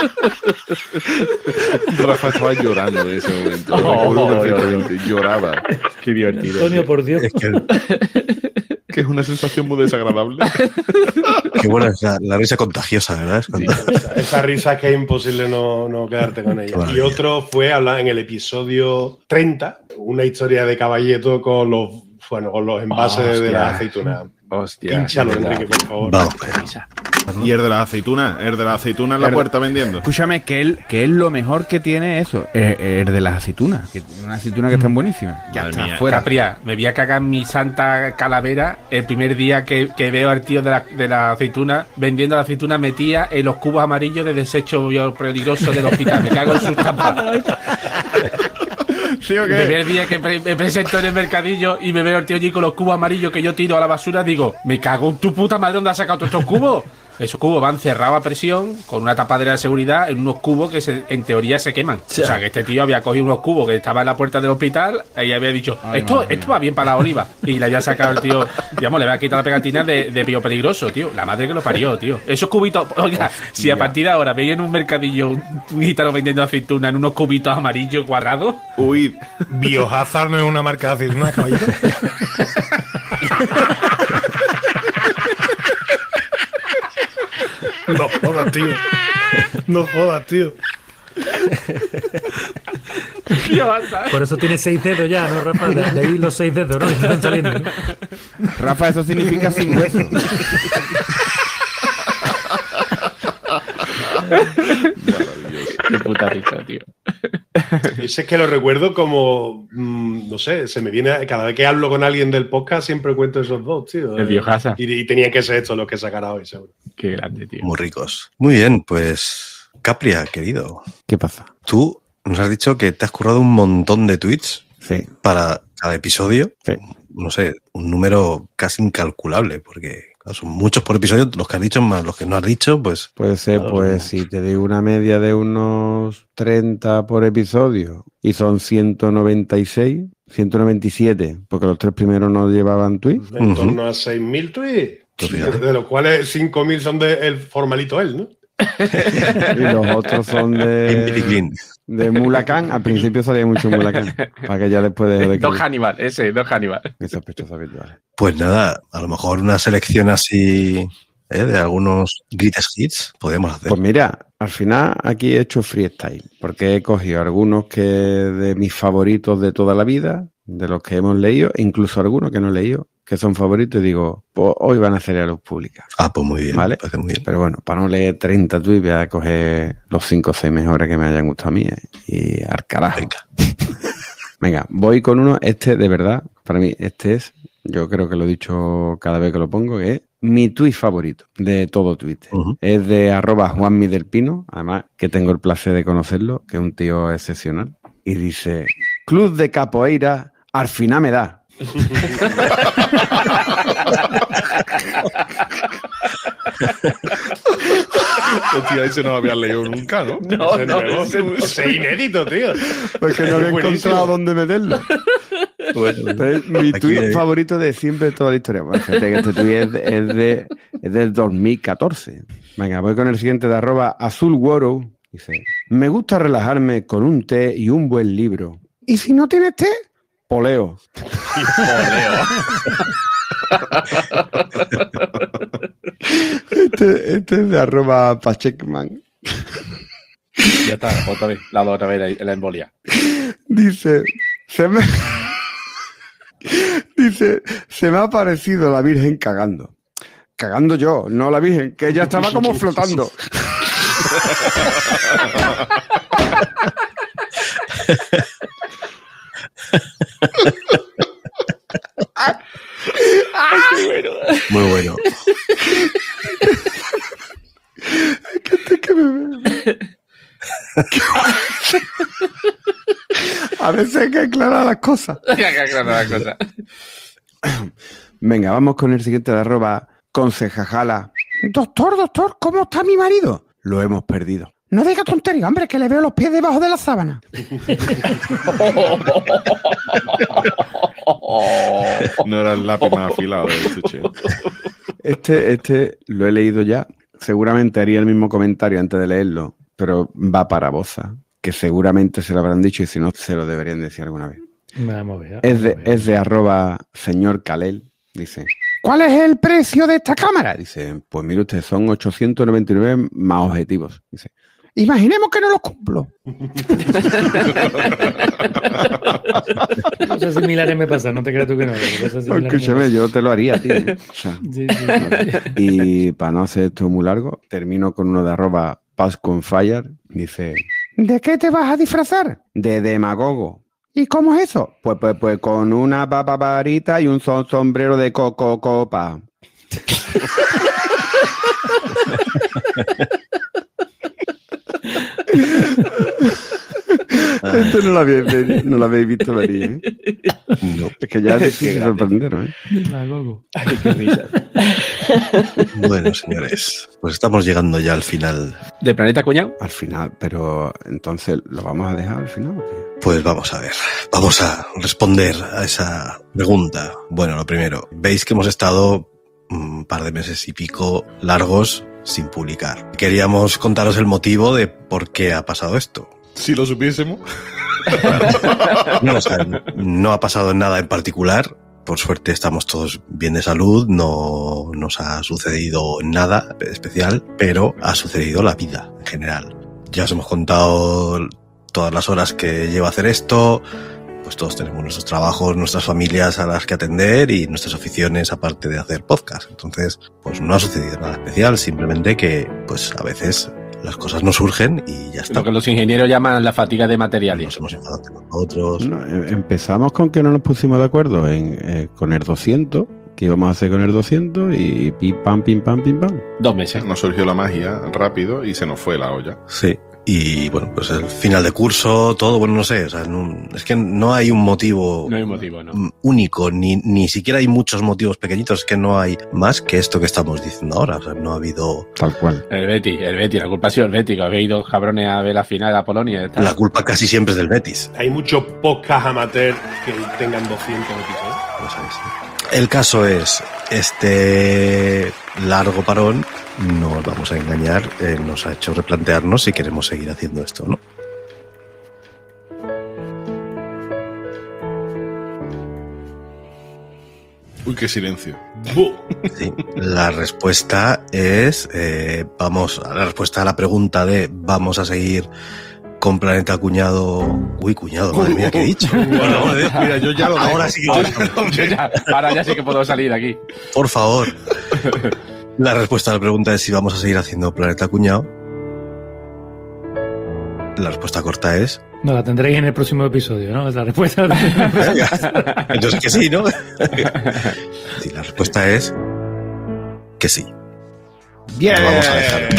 Speaker 1: Rafa estaba llorando en ese momento. Lloraba.
Speaker 3: Qué divertido.
Speaker 5: Antonio, por Dios.
Speaker 1: Que es una sensación muy desagradable.
Speaker 2: Qué buena es la risa contagiosa, ¿verdad?
Speaker 4: Sí, esa risa que es imposible no quedarte con ella. Y otro fue hablar en el episodio 30, una historia de Caballeto con los envases de la aceituna.
Speaker 3: Hostia.
Speaker 4: Pínchalo, Enrique, por favor.
Speaker 2: Vamos.
Speaker 1: Y el de la aceituna en la puerta vendiendo.
Speaker 15: Escúchame, que él lo mejor que tiene eso, el de las aceitunas, que una aceituna que están buenísimas. Ya
Speaker 1: Madre
Speaker 15: está
Speaker 1: mía.
Speaker 15: fuera.
Speaker 3: Capria, me voy a cagar en mi santa calavera el primer día que veo al tío de la aceituna vendiendo la aceituna metida en los cubos amarillos de desecho peligroso del hospital. Me cago en sus tapas.
Speaker 1: ¿Sí o qué?
Speaker 3: El primer día que me presento en el mercadillo y me veo al tío allí con los cubos amarillos que yo tiro a la basura, digo, me cago en tu puta madre, ¿dónde has sacado todos estos cubos? Esos cubos van cerrados a presión con una tapadera de seguridad en unos cubos que en teoría se queman. O sea, que este tío había cogido unos cubos que estaban en la puerta del hospital y había dicho, esto va bien para la oliva. Y le había sacado el tío, digamos, le había quitado la pegatina de biopeligroso, tío. La madre que lo parió, tío. Esos cubitos, oiga, si a partir de ahora veis en un mercadillo un gitano vendiendo aceituna en unos cubitos amarillos cuadrados.
Speaker 1: Uy,
Speaker 7: Biohazard no es una marca de aceituna, caballero. No jodas, tío.
Speaker 5: Por eso tiene 6 dedos ya, ¿no, Rafa? De ahí los 6 dedos, ¿no? Que están saliendo, ¿no?
Speaker 15: Rafa, eso significa sin hueso.
Speaker 3: Qué puta risa, tío.
Speaker 4: Ese es que lo recuerdo como, no sé, se me viene, cada vez que hablo con alguien del podcast siempre cuento esos dos, tío.
Speaker 3: El Biohazard.
Speaker 4: Y tenían que ser estos los que sacará hoy, seguro.
Speaker 3: Qué grande, tío.
Speaker 2: Muy ricos. Muy bien, pues, Capria, querido.
Speaker 6: ¿Qué pasa?
Speaker 2: Tú nos has dicho que te has currado un montón de tweets para cada episodio.
Speaker 6: Sí.
Speaker 2: No sé, un número casi incalculable, porque claro, son muchos por episodio, los que has dicho más los que no has dicho, pues...
Speaker 6: Puede ser, pues, si te digo una media de unos 30 por episodio y son 196, 197, porque los 3 primeros no llevaban tweets.
Speaker 4: En torno a 6.000 tweets, de los cuales 5.000 son del formalito él, ¿no?
Speaker 6: Y los otros son de Mulacán. Al principio salía mucho Mulacán, para que ya después de
Speaker 3: Dos Hannibal.
Speaker 6: Qué sospechosos habituales.
Speaker 2: Pues nada, a lo mejor una selección así de algunos greatest hits podemos hacer.
Speaker 6: Pues mira, al final aquí he hecho freestyle, porque he cogido algunos que de mis favoritos de toda la vida, de los que hemos leído, e incluso algunos que no he leído, que son favoritos, y digo, pues hoy van a salir a luz pública.
Speaker 2: Ah, pues muy bien,
Speaker 6: ¿vale?
Speaker 2: parece muy bien.
Speaker 6: Pero bueno, para no leer 30 tweets, voy a coger los 5 o 6 mejores que me hayan gustado a mí, y al carajo. Venga, voy con uno, de verdad, para mí, este es yo creo que lo he dicho cada vez que lo pongo, que es mi tuit favorito de todo Twitter. Es de @JuanMidelpino, además que tengo el placer de conocerlo, que es un tío excepcional. Y dice, Club de Capoeira, al final me da.
Speaker 1: Hostia, ese no lo habías leído nunca, ¿no?
Speaker 4: Es inédito, tío.
Speaker 6: Porque no había encontrado dónde meterlo. Entonces, mi tuit favorito de siempre de toda la historia. Bueno, fíjate que este tuit es del 2014. Venga, voy con el siguiente de @azulworo. Dice, me gusta relajarme con un té y un buen libro. ¿Y si no tienes té? Poleo. Este es de @Pachecman.
Speaker 3: Ya está, otra vez la embolia.
Speaker 6: Dice, se me ha aparecido la Virgen cagando. Cagando yo, no la Virgen, que ella estaba como flotando.
Speaker 2: Muy bueno.
Speaker 6: A veces hay que aclarar las cosas. Venga, vamos con el siguiente de @Consejajala. Doctor, ¿cómo está mi marido? Lo hemos perdido. No diga tontería, hombre, que le veo los pies debajo de la sábana.
Speaker 1: No era el lápiz más afilado de
Speaker 6: Este lo he leído ya. Seguramente haría el mismo comentario antes de leerlo, pero va para Boza, que seguramente se lo habrán dicho y si no, se lo deberían decir alguna vez.
Speaker 5: Vamos a ver.
Speaker 6: Es de @señor Kalel. Dice, ¿cuál es el precio de esta cámara? Dice, pues mire usted, son 899 más objetivos. Dice, imaginemos que no los cumplo.
Speaker 5: Cosas similares me pasan, no te creas tú que no.
Speaker 6: Escúchame, yo te lo haría, tío. O sea, sí. Y para no hacer esto muy largo, termino con uno de @PasconFire. Dice, ¿de qué te vas a disfrazar? De demagogo. ¿Y cómo es eso? Pues con una varita y un sombrero de copa. Esto no lo habéis visto venir, ¿eh? No. Es que ya es difícil sorprenderos, ¿eh?
Speaker 5: Ay, qué risa.
Speaker 2: Bueno, señores, pues estamos llegando ya al final.
Speaker 3: ¿De Planeta Cuñado?
Speaker 6: Al final, pero entonces, ¿lo vamos a dejar al final o qué?
Speaker 2: Pues vamos a ver, vamos a responder a esa pregunta. Bueno, lo primero, veis que hemos estado un par de meses y pico largos sin publicar. Queríamos contaros el motivo de por qué ha pasado esto.
Speaker 1: Si lo supiésemos.
Speaker 2: No, o sea, no ha pasado nada en particular. Por suerte estamos todos bien de salud, no nos ha sucedido nada especial, pero ha sucedido la vida en general. Ya os hemos contado todas las horas que lleva hacer esto, pues todos tenemos nuestros trabajos, nuestras familias a las que atender y nuestras aficiones aparte de hacer podcast. Entonces, pues no ha sucedido nada especial, simplemente que pues a veces las cosas no surgen y ya está.
Speaker 3: Lo que los ingenieros llaman la fatiga de materiales.
Speaker 2: Nos hemos enfadado con otros.
Speaker 6: No, empezamos con que no nos pusimos de acuerdo con el 200, que íbamos a hacer con el 200 y pim pam.
Speaker 3: 2 meses.
Speaker 1: Nos surgió la magia rápido y se nos fue la olla.
Speaker 2: Sí. Y bueno, pues el final de curso, todo, bueno, no sé, o sea, es que no hay un motivo, único, ni siquiera hay muchos motivos pequeñitos, que no hay más que esto que estamos diciendo ahora, o sea, no ha habido...
Speaker 6: Tal cual.
Speaker 3: El Betis, la culpa ha sido el Betis, que habéis ido cabrones a ver la final a Polonia.
Speaker 2: La culpa casi siempre es del Betis.
Speaker 4: Hay muchos podcasts amateur que tengan 200 episodios.
Speaker 2: No sabéis. El caso es, este largo parón, no os vamos a engañar, nos ha hecho replantearnos si queremos seguir haciendo esto, ¿no?
Speaker 1: Uy, qué silencio.
Speaker 2: Sí, la respuesta es, la respuesta a la pregunta de ¿vamos a seguir con Planeta Cuñado? Uy, cuñado, madre mía, ¿qué he dicho?
Speaker 1: Bueno, mira, yo ya lo dejo.
Speaker 2: Ahora sí que
Speaker 3: ahora ya sí que puedo salir de aquí.
Speaker 2: Por favor. La respuesta a la pregunta es si vamos a seguir haciendo Planeta Cuñado. La respuesta corta es
Speaker 5: No, la tendréis en el próximo episodio, ¿no? La respuesta.
Speaker 2: Entonces que sí, ¿no? Sí, la respuesta es que sí.
Speaker 7: Bien.
Speaker 2: No vamos a dejarlo.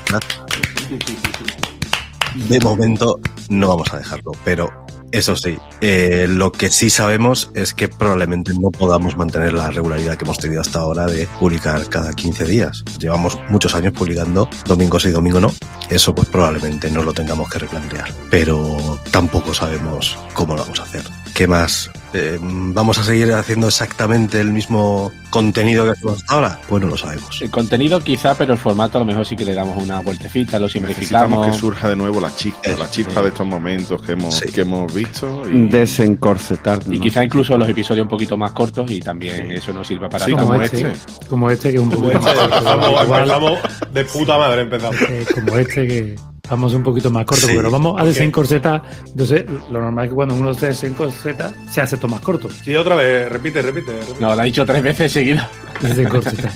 Speaker 2: De momento no vamos a dejarlo, pero eso sí, lo que sí sabemos es que probablemente no podamos mantener la regularidad que hemos tenido hasta ahora de publicar cada 15 días. Llevamos muchos años publicando domingo sí, domingo no. Eso pues probablemente no lo tengamos que replantear, pero tampoco sabemos cómo lo vamos a hacer. ¿Qué más? ¿Vamos a seguir haciendo exactamente el mismo contenido que hacemos hasta ahora? Pues no lo sabemos.
Speaker 3: El contenido quizá, pero el formato a lo mejor sí que le damos una vueltecita, lo simplificamos.
Speaker 1: Necesitamos que surja de nuevo la chispa de estos momentos que hemos visto. Y
Speaker 6: desencorsetar.
Speaker 3: Y quizá incluso los episodios un poquito más cortos y también eso nos sirva para...
Speaker 5: Sí, como este, que es un poco
Speaker 4: empezamos de puta madre, empezamos.
Speaker 5: Como este que... Vamos un poquito más corto, pero vamos a desencorsetar. Entonces, lo normal es que cuando uno se desencorseta, se hace todo más corto.
Speaker 4: Sí, otra vez, repite.
Speaker 3: No, lo ha dicho 3 veces seguidas.
Speaker 5: Desencorsetar.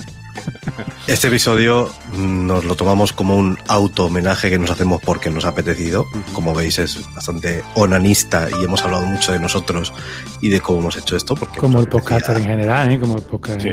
Speaker 2: Este episodio nos lo tomamos como un auto-homenaje que nos hacemos porque nos ha apetecido. Como veis, es bastante onanista y hemos hablado mucho de nosotros y de cómo hemos hecho esto. Porque
Speaker 5: como el podcast en general, ¿eh? Como el podcast.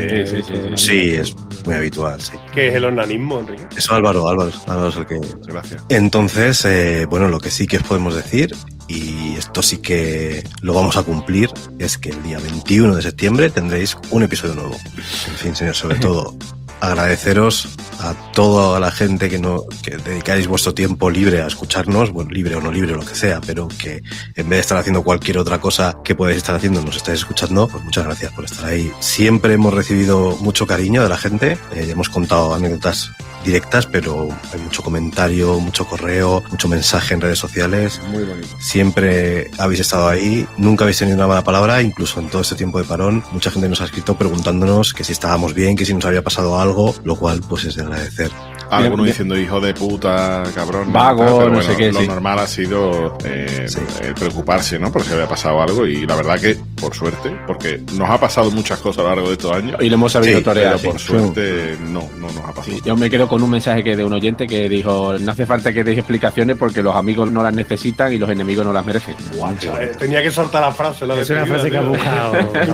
Speaker 2: Sí, es muy habitual, sí.
Speaker 4: ¿Qué es el onanismo, Enrique?
Speaker 2: Eso Álvaro es el que...
Speaker 1: Gracias.
Speaker 2: Entonces, bueno, lo que sí que os podemos decir, y esto sí que lo vamos a cumplir, es que el día 21 de septiembre tendréis un episodio nuevo. En fin, señor, sobre todo agradeceros a toda la gente que dedicáis vuestro tiempo libre a escucharnos, bueno, libre o no libre, lo que sea, pero que en vez de estar haciendo cualquier otra cosa que podáis estar haciendo, nos estáis escuchando, pues muchas gracias por estar ahí. Siempre hemos recibido mucho cariño de la gente, hemos contado anécdotas directas, pero hay mucho comentario, mucho correo, mucho mensaje en redes sociales.
Speaker 1: Muy bonito.
Speaker 2: Siempre habéis estado ahí, nunca habéis tenido una mala palabra, incluso en todo este tiempo de parón. Mucha gente nos ha escrito preguntándonos que si estábamos bien, que si nos había pasado algo, lo cual pues es de agradecer.
Speaker 1: Algunos diciendo hijo de puta, cabrón.
Speaker 3: Vago,
Speaker 1: pero
Speaker 3: no
Speaker 1: bueno,
Speaker 3: sé qué.
Speaker 1: Lo normal ha sido preocuparse, ¿no? Por si había pasado algo y la verdad que, por suerte, porque nos ha pasado muchas cosas a lo largo de estos años.
Speaker 3: Y lo hemos sabido torear.
Speaker 1: Pero por suerte no nos ha pasado.
Speaker 3: Sí, yo me quedo con un mensaje de un oyente que dijo: no hace falta que deis explicaciones porque los amigos no las necesitan y los enemigos no las merecen.
Speaker 4: Tenía que soltar la frase.
Speaker 5: Es una frase que ha buscado.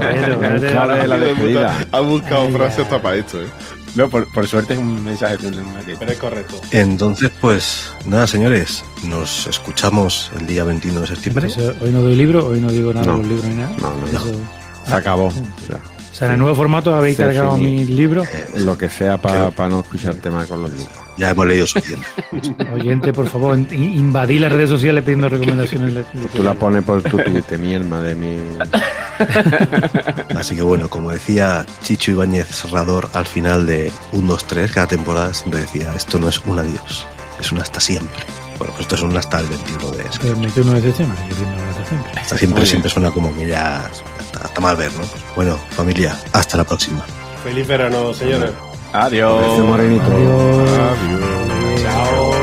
Speaker 1: Ha buscado frases hasta para esto, ¿eh?
Speaker 3: No, por suerte es un mensaje de un...
Speaker 4: Pero es correcto.
Speaker 2: Entonces, pues nada, señores, nos escuchamos el día 21 de septiembre.
Speaker 5: Entonces, hoy no doy libro, hoy no digo nada de los libros ni nada.
Speaker 6: No. Se acabó.
Speaker 5: O sea, en el nuevo formato habéis cargado mis libros.
Speaker 6: Lo que sea para no escuchar temas con los libros.
Speaker 2: Ya hemos leído suficiente.
Speaker 5: Oyente, por favor, invadí las redes sociales pidiendo recomendaciones.
Speaker 6: Tú la pones por tu Twitter, mi alma de mi...
Speaker 2: Así que bueno, como decía Chicho Ibáñez Serrador al final de 1, 2, 3, cada temporada siempre decía: esto no es un adiós, es un hasta siempre. Bueno, pues esto es un hasta el 21 de septiembre.
Speaker 5: El 21 de septiembre, yo pienso hasta siempre.
Speaker 2: Hasta siempre suena como que ya está mal ver, ¿no? Bueno, familia, hasta la próxima.
Speaker 4: Feliz verano, señores.
Speaker 3: Adiós.
Speaker 6: Morenito.
Speaker 5: Adiós.
Speaker 4: Chao.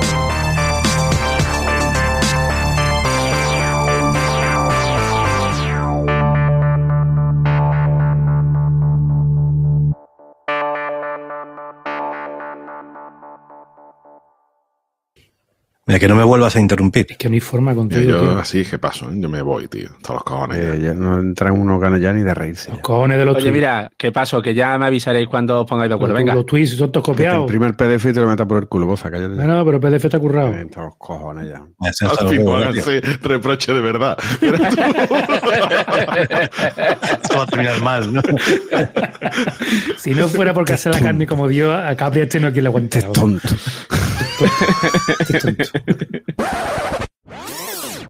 Speaker 2: Mira, que no me vuelvas a interrumpir.
Speaker 5: Es que no hay forma contigo.
Speaker 1: Yo
Speaker 5: tío.
Speaker 1: así que paso, ¿eh? Yo me voy, tío. Hasta los cojones.
Speaker 6: Ya no entran unos ganas ya ni de reírse.
Speaker 5: Los cojones de los
Speaker 3: Oye,
Speaker 5: tweets.
Speaker 3: mira, ¿qué pasó? Que ya me avisaréis cuando os pongáis de acuerdo.
Speaker 5: Los-
Speaker 3: Venga.
Speaker 5: Los tweets son todos
Speaker 6: Que te
Speaker 5: copiados.
Speaker 6: imprime el PDF y te lo metas por el culo, boza, cállate.
Speaker 5: No, pero el PDF está currado.
Speaker 6: Entre los cojones ya.
Speaker 2: Hasta
Speaker 1: Así,
Speaker 2: luego,
Speaker 1: pues,
Speaker 2: gracias.
Speaker 1: así, reproche de verdad.
Speaker 2: Esto va a terminar mal, ¿no?
Speaker 5: Si no fuera porque hace la carne como Dios, a Capri este no hay quien le aguante.
Speaker 6: Tonto.
Speaker 5: Este es tonto.